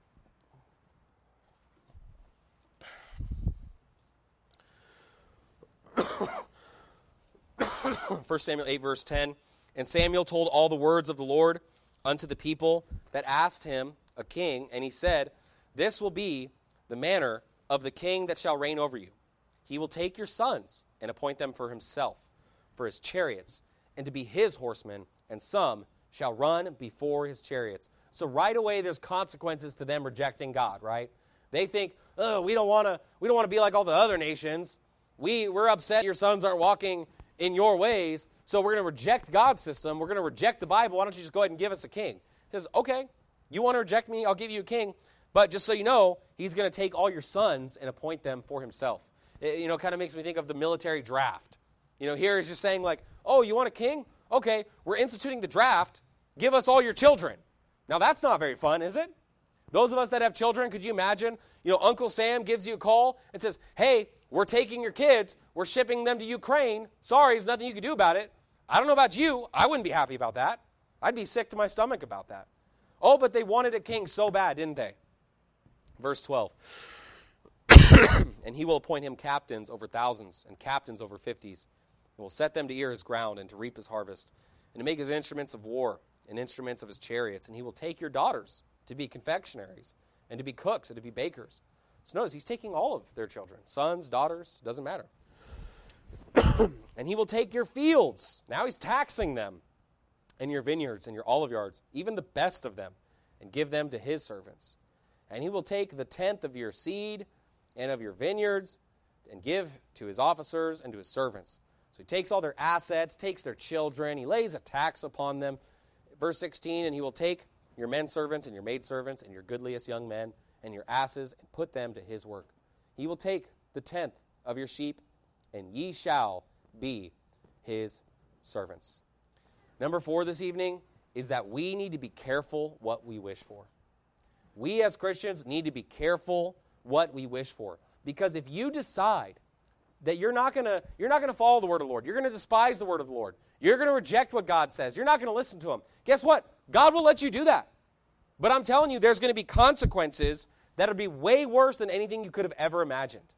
1 Samuel 8, verse 10. "And Samuel told all the words of the Lord unto the people that asked him a king, and he said, This will be the manner of the king that shall reign over you. He will take your sons and appoint them for himself, for his chariots, and to be his horsemen, and some shall run before his chariots." So right away there's consequences to them rejecting God, right? They think, oh, we don't want to be like all the other nations. We're upset your sons aren't walking in your ways, so we're going to reject God's system. We're going to reject the Bible. Why don't you just go ahead and give us a king? He says, okay, you want to reject me? I'll give you a king. But just so you know, he's going to take all your sons and appoint them for himself. It kind of makes me think of the military draft. Here he's just saying like, oh, you want a king? Okay, we're instituting the draft. Give us all your children. Now that's not very fun, is it? Those of us that have children, could you imagine? Uncle Sam gives you a call and says, hey, we're taking your kids. We're shipping them to Ukraine. Sorry, there's nothing you can do about it. I don't know about you. I wouldn't be happy about that. I'd be sick to my stomach about that. Oh, but they wanted a king so bad, didn't they? Verse 12. "And he will appoint him captains over thousands and captains over 50s, and will set them to ear his ground and to reap his harvest, and to make his instruments of war and instruments of his chariots. And he will take your daughters to be confectionaries and to be cooks and to be bakers." So notice, he's taking all of their children. Sons, daughters, doesn't matter. "And he will take your fields." Now he's taxing them. "And your vineyards and your olive yards, even the best of them, and give them to his servants. And he will take the tenth of your seed and of your vineyards and give to his officers and to his servants." So he takes all their assets, takes their children, he lays a tax upon them. Verse 16, "And he will take your men servants and your maid servants and your goodliest young men and your asses and put them to his work. He will take the tenth of your sheep, and ye shall be his servants." Number 4 this evening is that we need to be careful what we wish for. We as Christians need to be careful what we wish for. Because if you decide that you're not going to follow the word of the Lord, you're going to despise the word of the Lord, you're going to reject what God says, you're not going to listen to him, guess what? God will let you do that. But I'm telling you, there's going to be consequences that will be way worse than anything you could have ever imagined.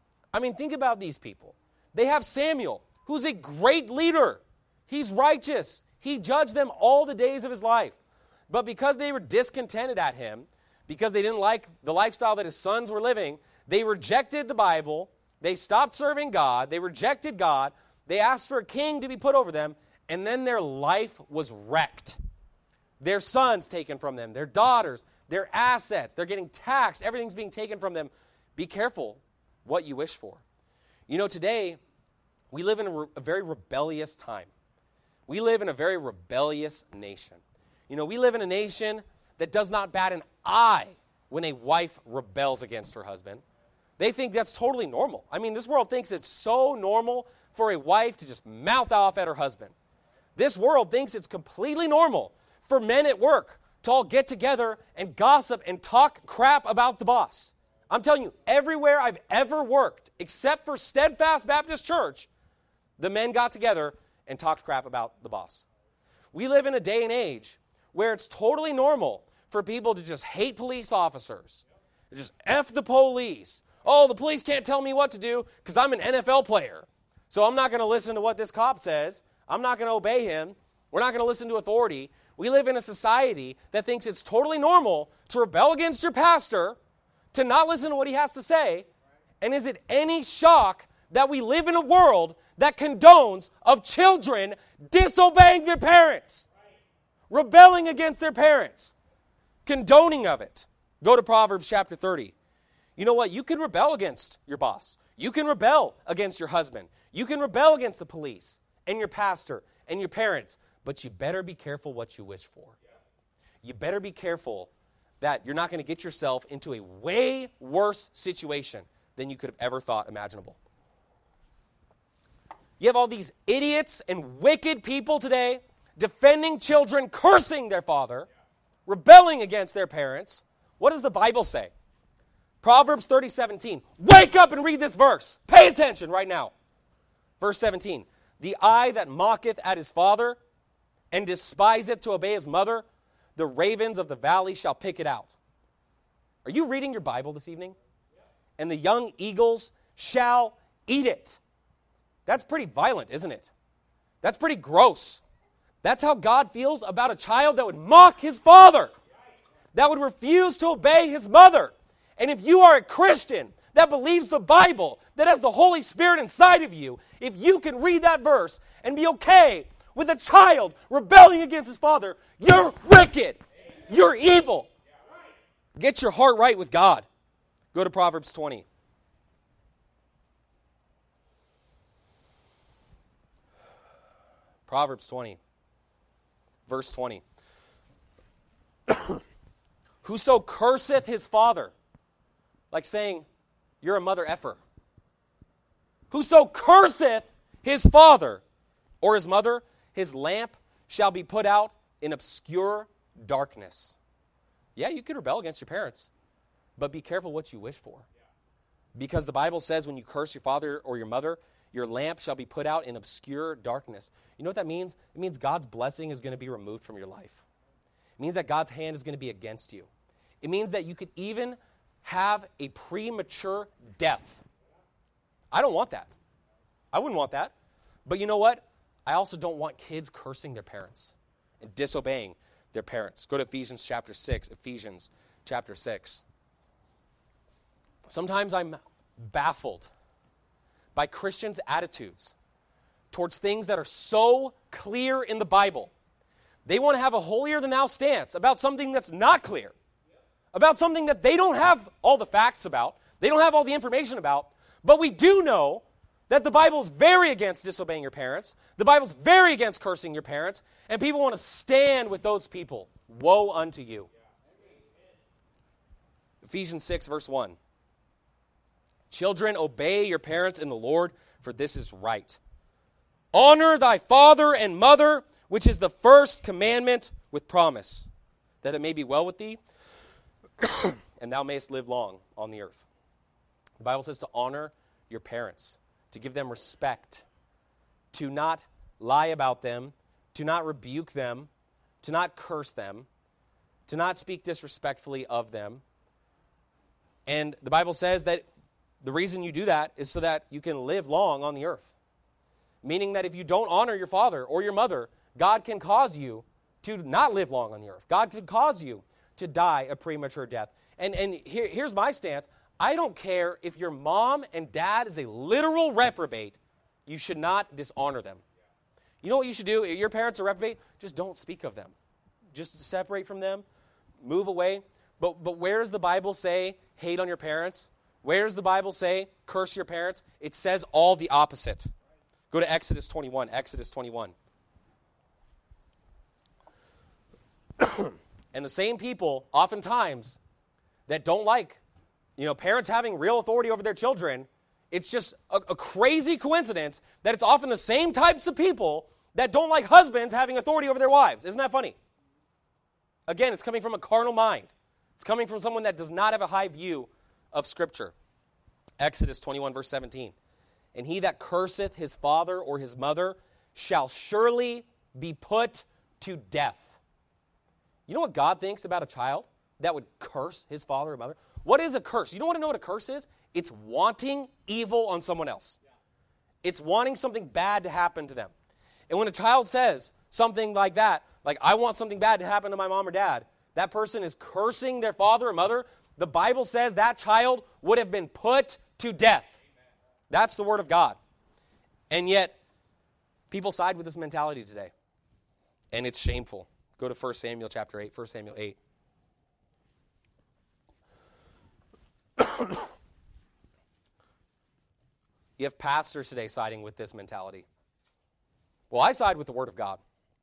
I mean, think about these people. They have Samuel, who's a great leader. He's righteous. He judged them all the days of his life. But because they were discontented at him, because they didn't like the lifestyle that his sons were living, they rejected the Bible, they stopped serving God, they rejected God, they asked for a king to be put over them, and then their life was wrecked. Their sons taken from them, their daughters, their assets, they're getting taxed, everything's being taken from them. Be careful what you wish for. Today, we live in a very rebellious time. We live in a very rebellious nation. We live in a nation that does not bat an eye when a wife rebels against her husband. They think that's totally normal. I mean, this world thinks it's so normal for a wife to just mouth off at her husband. This world thinks it's completely normal for men at work to all get together and gossip and talk crap about the boss. I'm telling you, everywhere I've ever worked, except for Steadfast Baptist Church, the men got together and talked crap about the boss. We live in a day and age where it's totally normal for people to just hate police officers, just F the police. Oh, the police can't tell me what to do because I'm an NFL player. So I'm not going to listen to what this cop says. I'm not going to obey him. We're not going to listen to authority. We live in a society that thinks it's totally normal to rebel against your pastor, to not listen to what he has to say. And is it any shock that we live in a world that condones of children disobeying their parents, rebelling against their parents, condoning of it? Go to Proverbs chapter 30. You know what? You can rebel against your boss. You can rebel against your husband. You can rebel against the police and your pastor and your parents, but you better be careful what you wish for. You better be careful that you're not going to get yourself into a way worse situation than you could have ever thought imaginable. You have all these idiots and wicked people today defending children, cursing their father, rebelling against their parents. What does the Bible say? Proverbs 30:17. Wake up and read this verse. Pay attention right now. Verse 17. The eye that mocketh at his father and despiseth to obey his mother, the ravens of the valley shall pick it out. Are you reading your Bible this evening? And the young eagles shall eat it. That's pretty violent, isn't it? That's pretty gross. That's how God feels about a child that would mock his father, that would refuse to obey his mother. And if you are a Christian that believes the Bible, that has the Holy Spirit inside of you, if you can read that verse and be okay with a child rebelling against his father, you're wicked. You're evil. Get your heart right with God. Go to Proverbs 20. Proverbs 20, verse 20. Whoso curseth his father, like saying, you're a mother effer. Whoso curseth his father or his mother, his lamp shall be put out in obscure darkness. Yeah, you could rebel against your parents, but be careful what you wish for. Because the Bible says when you curse your father or your mother, your lamp shall be put out in obscure darkness. You know what that means? It means God's blessing is going to be removed from your life. It means that God's hand is going to be against you. It means that you could even have a premature death. I don't want that. I wouldn't want that. But you know what? I also don't want kids cursing their parents and disobeying their parents. Go to Ephesians chapter 6. Ephesians chapter 6. Sometimes I'm baffled by Christians' attitudes towards things that are so clear in the Bible. They want to have a holier-than-thou stance about something that's not clear, about something that they don't have all the facts about, they don't have all the information about, but we do know that the Bible is very against disobeying your parents, the Bible's very against cursing your parents, and people want to stand with those people. Woe unto you. Ephesians 6, verse 1. Children, obey your parents in the Lord, for this is right. Honor thy father and mother, which is the first commandment with promise, that it may be well with thee, and thou mayest live long on the earth. The Bible says to honor your parents, to give them respect, to not lie about them, to not rebuke them, to not curse them, to not speak disrespectfully of them. And the Bible says that the reason you do that is so that you can live long on the earth. Meaning that if you don't honor your father or your mother, God can cause you to not live long on the earth. God can cause you to die a premature death. And here's my stance. I don't care if your mom and dad is a literal reprobate. You should not dishonor them. You know what you should do? If your parents are reprobate, just don't speak of them. Just separate from them. Move away. But where does the Bible say hate on your parents? Where does the Bible say curse your parents? It says all the opposite. Go to Exodus 21. Exodus 21. And the same people, oftentimes, that don't like, parents having real authority over their children, it's just a crazy coincidence that it's often the same types of people that don't like husbands having authority over their wives. Isn't that funny? Again, it's coming from a carnal mind. It's coming from someone that does not have a high view of Scripture. Exodus 21, verse 17. And he that curseth his father or his mother shall surely be put to death. You know what God thinks about a child that would curse his father or mother? What is a curse? You don't want to know what a curse is? It's wanting evil on someone else. It's wanting something bad to happen to them. And when a child says something like that, like, I want something bad to happen to my mom or dad, that person is cursing their father or mother. The Bible says that child would have been put to death. That's the word of God. And yet, people side with this mentality today. And it's shameful. Go to 1 Samuel chapter 8, 1 Samuel 8. You have pastors today siding with this mentality. Well, I side with the word of God.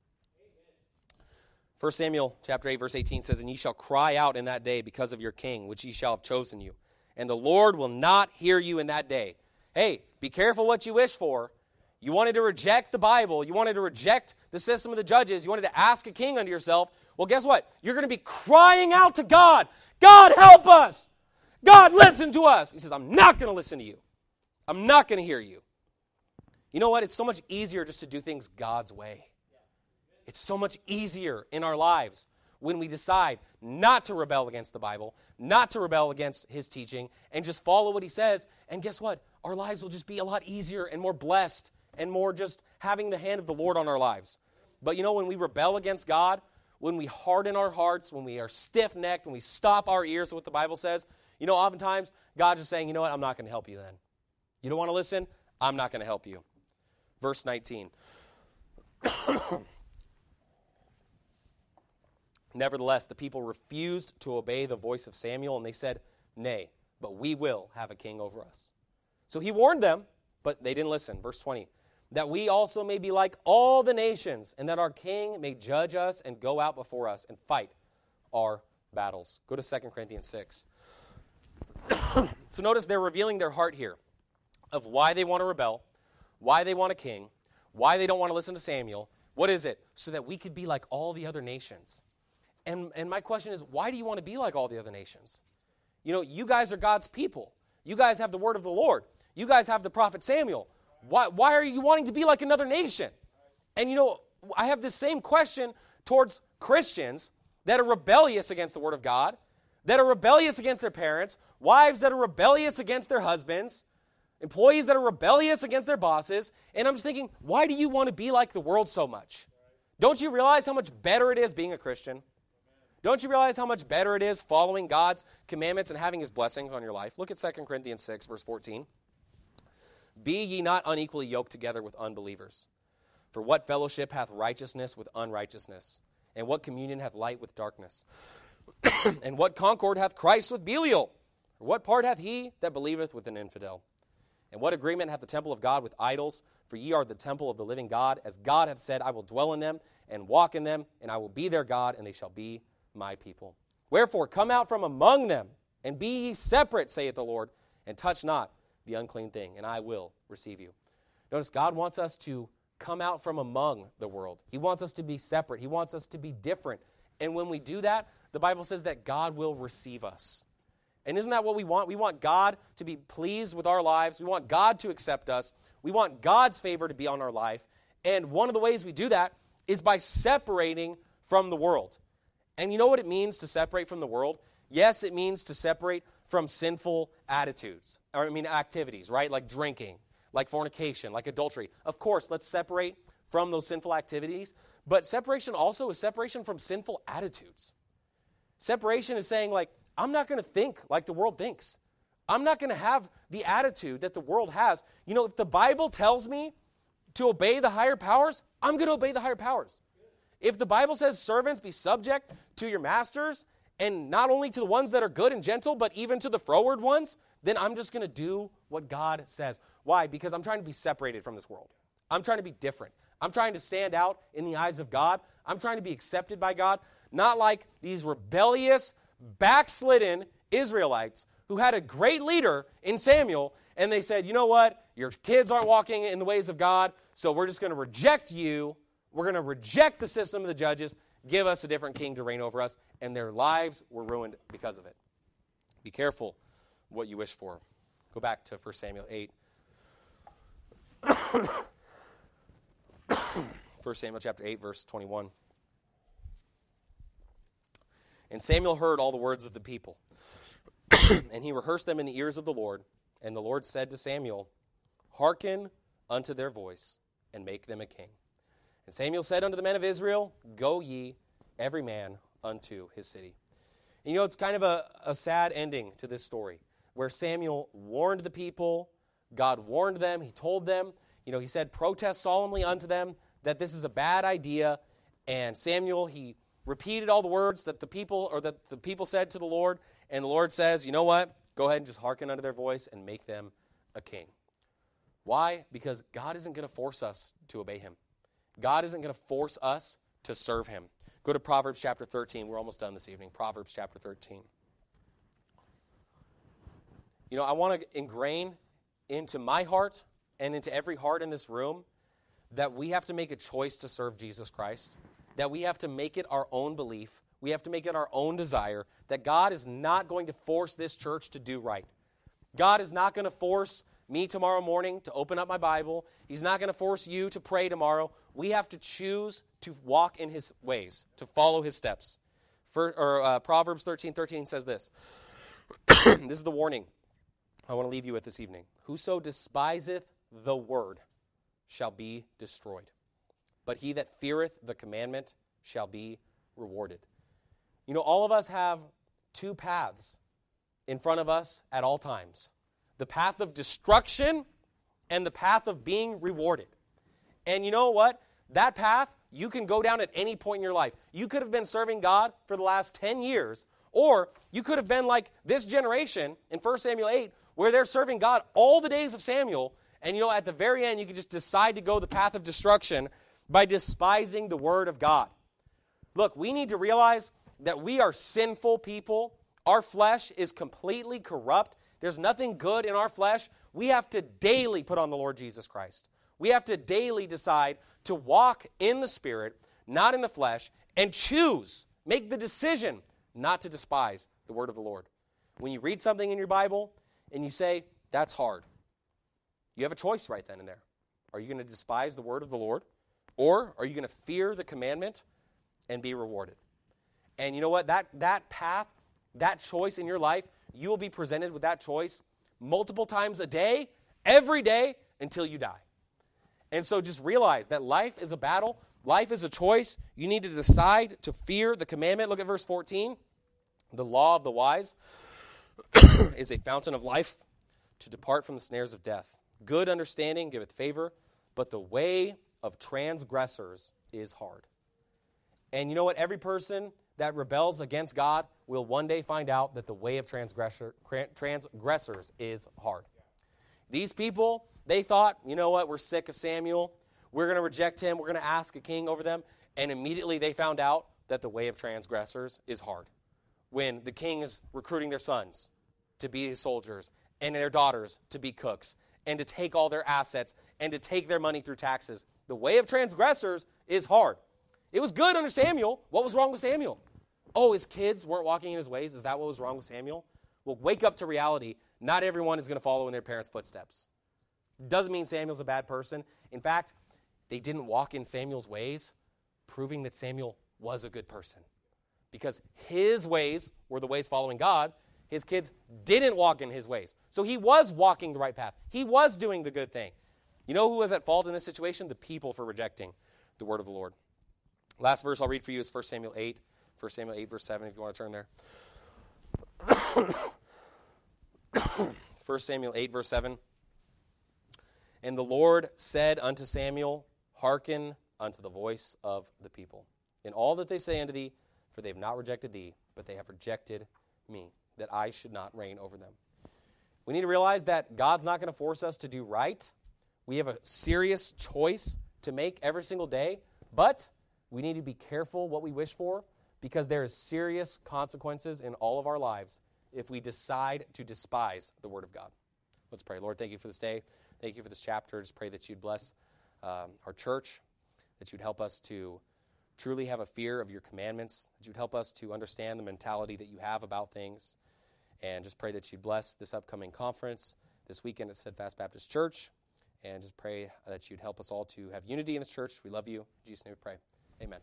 1 Samuel chapter 8, verse 18 says, "And ye shall cry out in that day because of your king, which ye shall have chosen you. And the Lord will not hear you in that day." Hey, be careful what you wish for. You wanted to reject the Bible. You wanted to reject the system of the judges. You wanted to ask a king unto yourself. Well, guess what? You're going to be crying out to God. God, help us. God, listen to us. He says, I'm not going to listen to you. I'm not going to hear you. You know what? It's so much easier just to do things God's way. It's so much easier in our lives when we decide not to rebel against the Bible, not to rebel against His teaching, and just follow what He says. And guess what? Our lives will just be a lot easier and more blessed and more just having the hand of the Lord on our lives. But you know, when we rebel against God, when we harden our hearts, when we are stiff-necked, when we stop our ears to what the Bible says, you know, oftentimes God's just saying, you know what, I'm not going to help you then. You don't want to listen? I'm not going to help you. Verse 19. Nevertheless, the people refused to obey the voice of Samuel, and they said, "Nay, but we will have a king over us." So he warned them, but they didn't listen. Verse 20. "That we also may be like all the nations, and that our king may judge us and go out before us and fight our battles." Go to 2 Corinthians 6. So notice they're revealing their heart here of why they want to rebel, why they want a king, why they don't want to listen to Samuel. What is it? So that we could be like all the other nations. And my question is, why do you want to be like all the other nations? You know, you guys are God's people. You guys have the word of the Lord. You guys have the prophet Samuel. Why are you wanting to be like another nation? And you know, I have this same question towards Christians that are rebellious against the word of God, that are rebellious against their parents, wives that are rebellious against their husbands, employees that are rebellious against their bosses. And I'm just thinking, why do you want to be like the world so much? Don't you realize how much better it is being a Christian? Don't you realize how much better it is following God's commandments and having His blessings on your life? Look at 2 Corinthians 6, verse 14. "Be ye not unequally yoked together with unbelievers. For what fellowship hath righteousness with unrighteousness? And what communion hath light with darkness? And what concord hath Christ with Belial? Or what part hath he that believeth with an infidel? And what agreement hath the temple of God with idols? For ye are the temple of the living God. As God hath said, I will dwell in them and walk in them, and I will be their God, and they shall be my people. Wherefore, come out from among them, and be ye separate, saith the Lord, and touch not the unclean thing, and I will receive you." Notice God wants us to come out from among the world. He wants us to be separate. He wants us to be different. And when we do that, the Bible says that God will receive us. And isn't that what we want? We want God to be pleased with our lives. We want God to accept us. We want God's favor to be on our life. And one of the ways we do that is by separating from the world. And you know what it means to separate from the world? Yes, it means to separate from sinful activities, right? Like drinking, like fornication, like adultery. Of course, let's separate from those sinful activities. But separation also is separation from sinful attitudes. Separation is saying, like, I'm not going to think like the world thinks. I'm not going to have the attitude that the world has. You know, if the Bible tells me to obey the higher powers, I'm going to obey the higher powers. If the Bible says, servants, be subject to your masters, and not only to the ones that are good and gentle, but even to the froward ones, then I'm just going to do what God says. Why? Because I'm trying to be separated from this world. I'm trying to be different. I'm trying to stand out in the eyes of God. I'm trying to be accepted by God, not like these rebellious, backslidden Israelites who had a great leader in Samuel, and they said, you know what? Your kids aren't walking in the ways of God, so we're just going to reject you. We're going to reject the system of the judges, give us a different king to reign over us, and their lives were ruined because of it. Be careful what you wish for. Go back to 1 Samuel 8. 1 Samuel chapter 8, verse 21. "And Samuel heard all the words of the people, and he rehearsed them in the ears of the Lord. And the Lord said to Samuel, Hearken unto their voice, and make them a king. And Samuel said unto the men of Israel, Go ye, every man unto his city." And you know, it's kind of a sad ending to this story, where Samuel warned the people, God warned them, he told them, he said, protest solemnly unto them that this is a bad idea. And Samuel, he repeated all the words that the people said to the Lord, and the Lord says, you know what? Go ahead and just hearken unto their voice and make them a king. Why? Because God isn't going to force us to obey him. God isn't going to force us to serve him. Go to Proverbs chapter 13. We're almost done this evening. Proverbs chapter 13. You know, I want to ingrain into my heart and into every heart in this room that we have to make a choice to serve Jesus Christ, that we have to make it our own belief, we have to make it our own desire, that God is not going to force this church to do right. God is not going to force me tomorrow morning to open up my Bible. He's not going to force you to pray tomorrow. We have to choose to walk in his ways, to follow his steps. Proverbs 13:13 says this. This is the warning I want to leave you with this evening. Whoso despiseth the word shall be destroyed, but he that feareth the commandment shall be rewarded. You know, all of us have two paths in front of us at all times. The path of destruction and the path of being rewarded. And you know what? That path, you can go down at any point in your life. You could have been serving God for the last 10 years, or you could have been like this generation in 1 Samuel 8, where they're serving God all the days of Samuel, and you know, at the very end, you can just decide to go the path of destruction by despising the word of God. Look, we need to realize that we are sinful people. Our flesh is completely corrupt. There's nothing good in our flesh. We have to daily put on the Lord Jesus Christ. We have to daily decide to walk in the Spirit, not in the flesh, and choose, make the decision not to despise the word of the Lord. When you read something in your Bible and you say, that's hard, you have a choice right then and there. Are you going to despise the word of the Lord, or are you going to fear the commandment and be rewarded? And you know what? That path, that choice in your life, you will be presented with that choice multiple times a day, every day, until you die. And so just realize that life is a battle. Life is a choice. You need to decide to fear the commandment. Look at verse 14. The law of the wise is a fountain of life, to depart from the snares of death. Good understanding giveth favor, but the way of transgressors is hard. And you know what? Every person that rebels against God will one day find out that the way of transgressors is hard. These people, they thought, you know what? We're sick of Samuel. We're going to reject him. We're going to ask a king over them. And immediately they found out that the way of transgressors is hard. When the king is recruiting their sons to be his soldiers and their daughters to be cooks and to take all their assets and to take their money through taxes. The way of transgressors is hard. It was good under Samuel. What was wrong with Samuel? Oh, his kids weren't walking in his ways. Is that what was wrong with Samuel? Well, wake up to reality. Not everyone is going to follow in their parents' footsteps. Doesn't mean Samuel's a bad person. In fact, they didn't walk in Samuel's ways, proving that Samuel was a good person. Because his ways were the ways following God. His kids didn't walk in his ways. So he was walking the right path. He was doing the good thing. You know who was at fault in this situation? The people for rejecting the word of the Lord. Last verse I'll read for you is 1 Samuel 8. 1 Samuel 8, verse 7, if you want to turn there. 1 Samuel 8, verse 7. And the Lord said unto Samuel, hearken unto the voice of the people, in all that they say unto thee, for they have not rejected thee, but they have rejected me, that I should not reign over them. We need to realize that God's not going to force us to do right. We have a serious choice to make every single day, but we need to be careful what we wish for, because there is serious consequences in all of our lives if we decide to despise the word of God. Let's pray. Lord, thank you for this day. Thank you for this chapter. Just pray that you'd bless our church, that you'd help us to truly have a fear of your commandments, that you'd help us to understand the mentality that you have about things, and just pray that you'd bless this upcoming conference this weekend at Steadfast Baptist Church, and just pray that you'd help us all to have unity in this church. We love you. In Jesus' name we pray. Amen.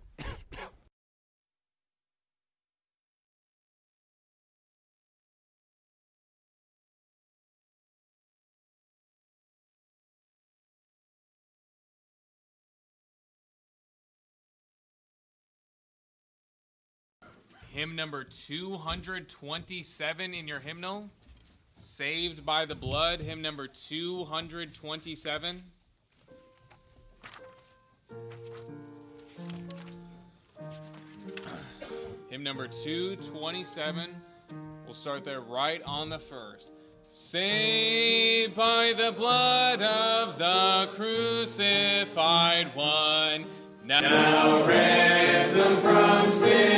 Hymn number 227 in your hymnal. Saved by the Blood, hymn number 227. Hymn number 227. We'll start there right on the first. Saved by the blood of the crucified one, now ransom from sin.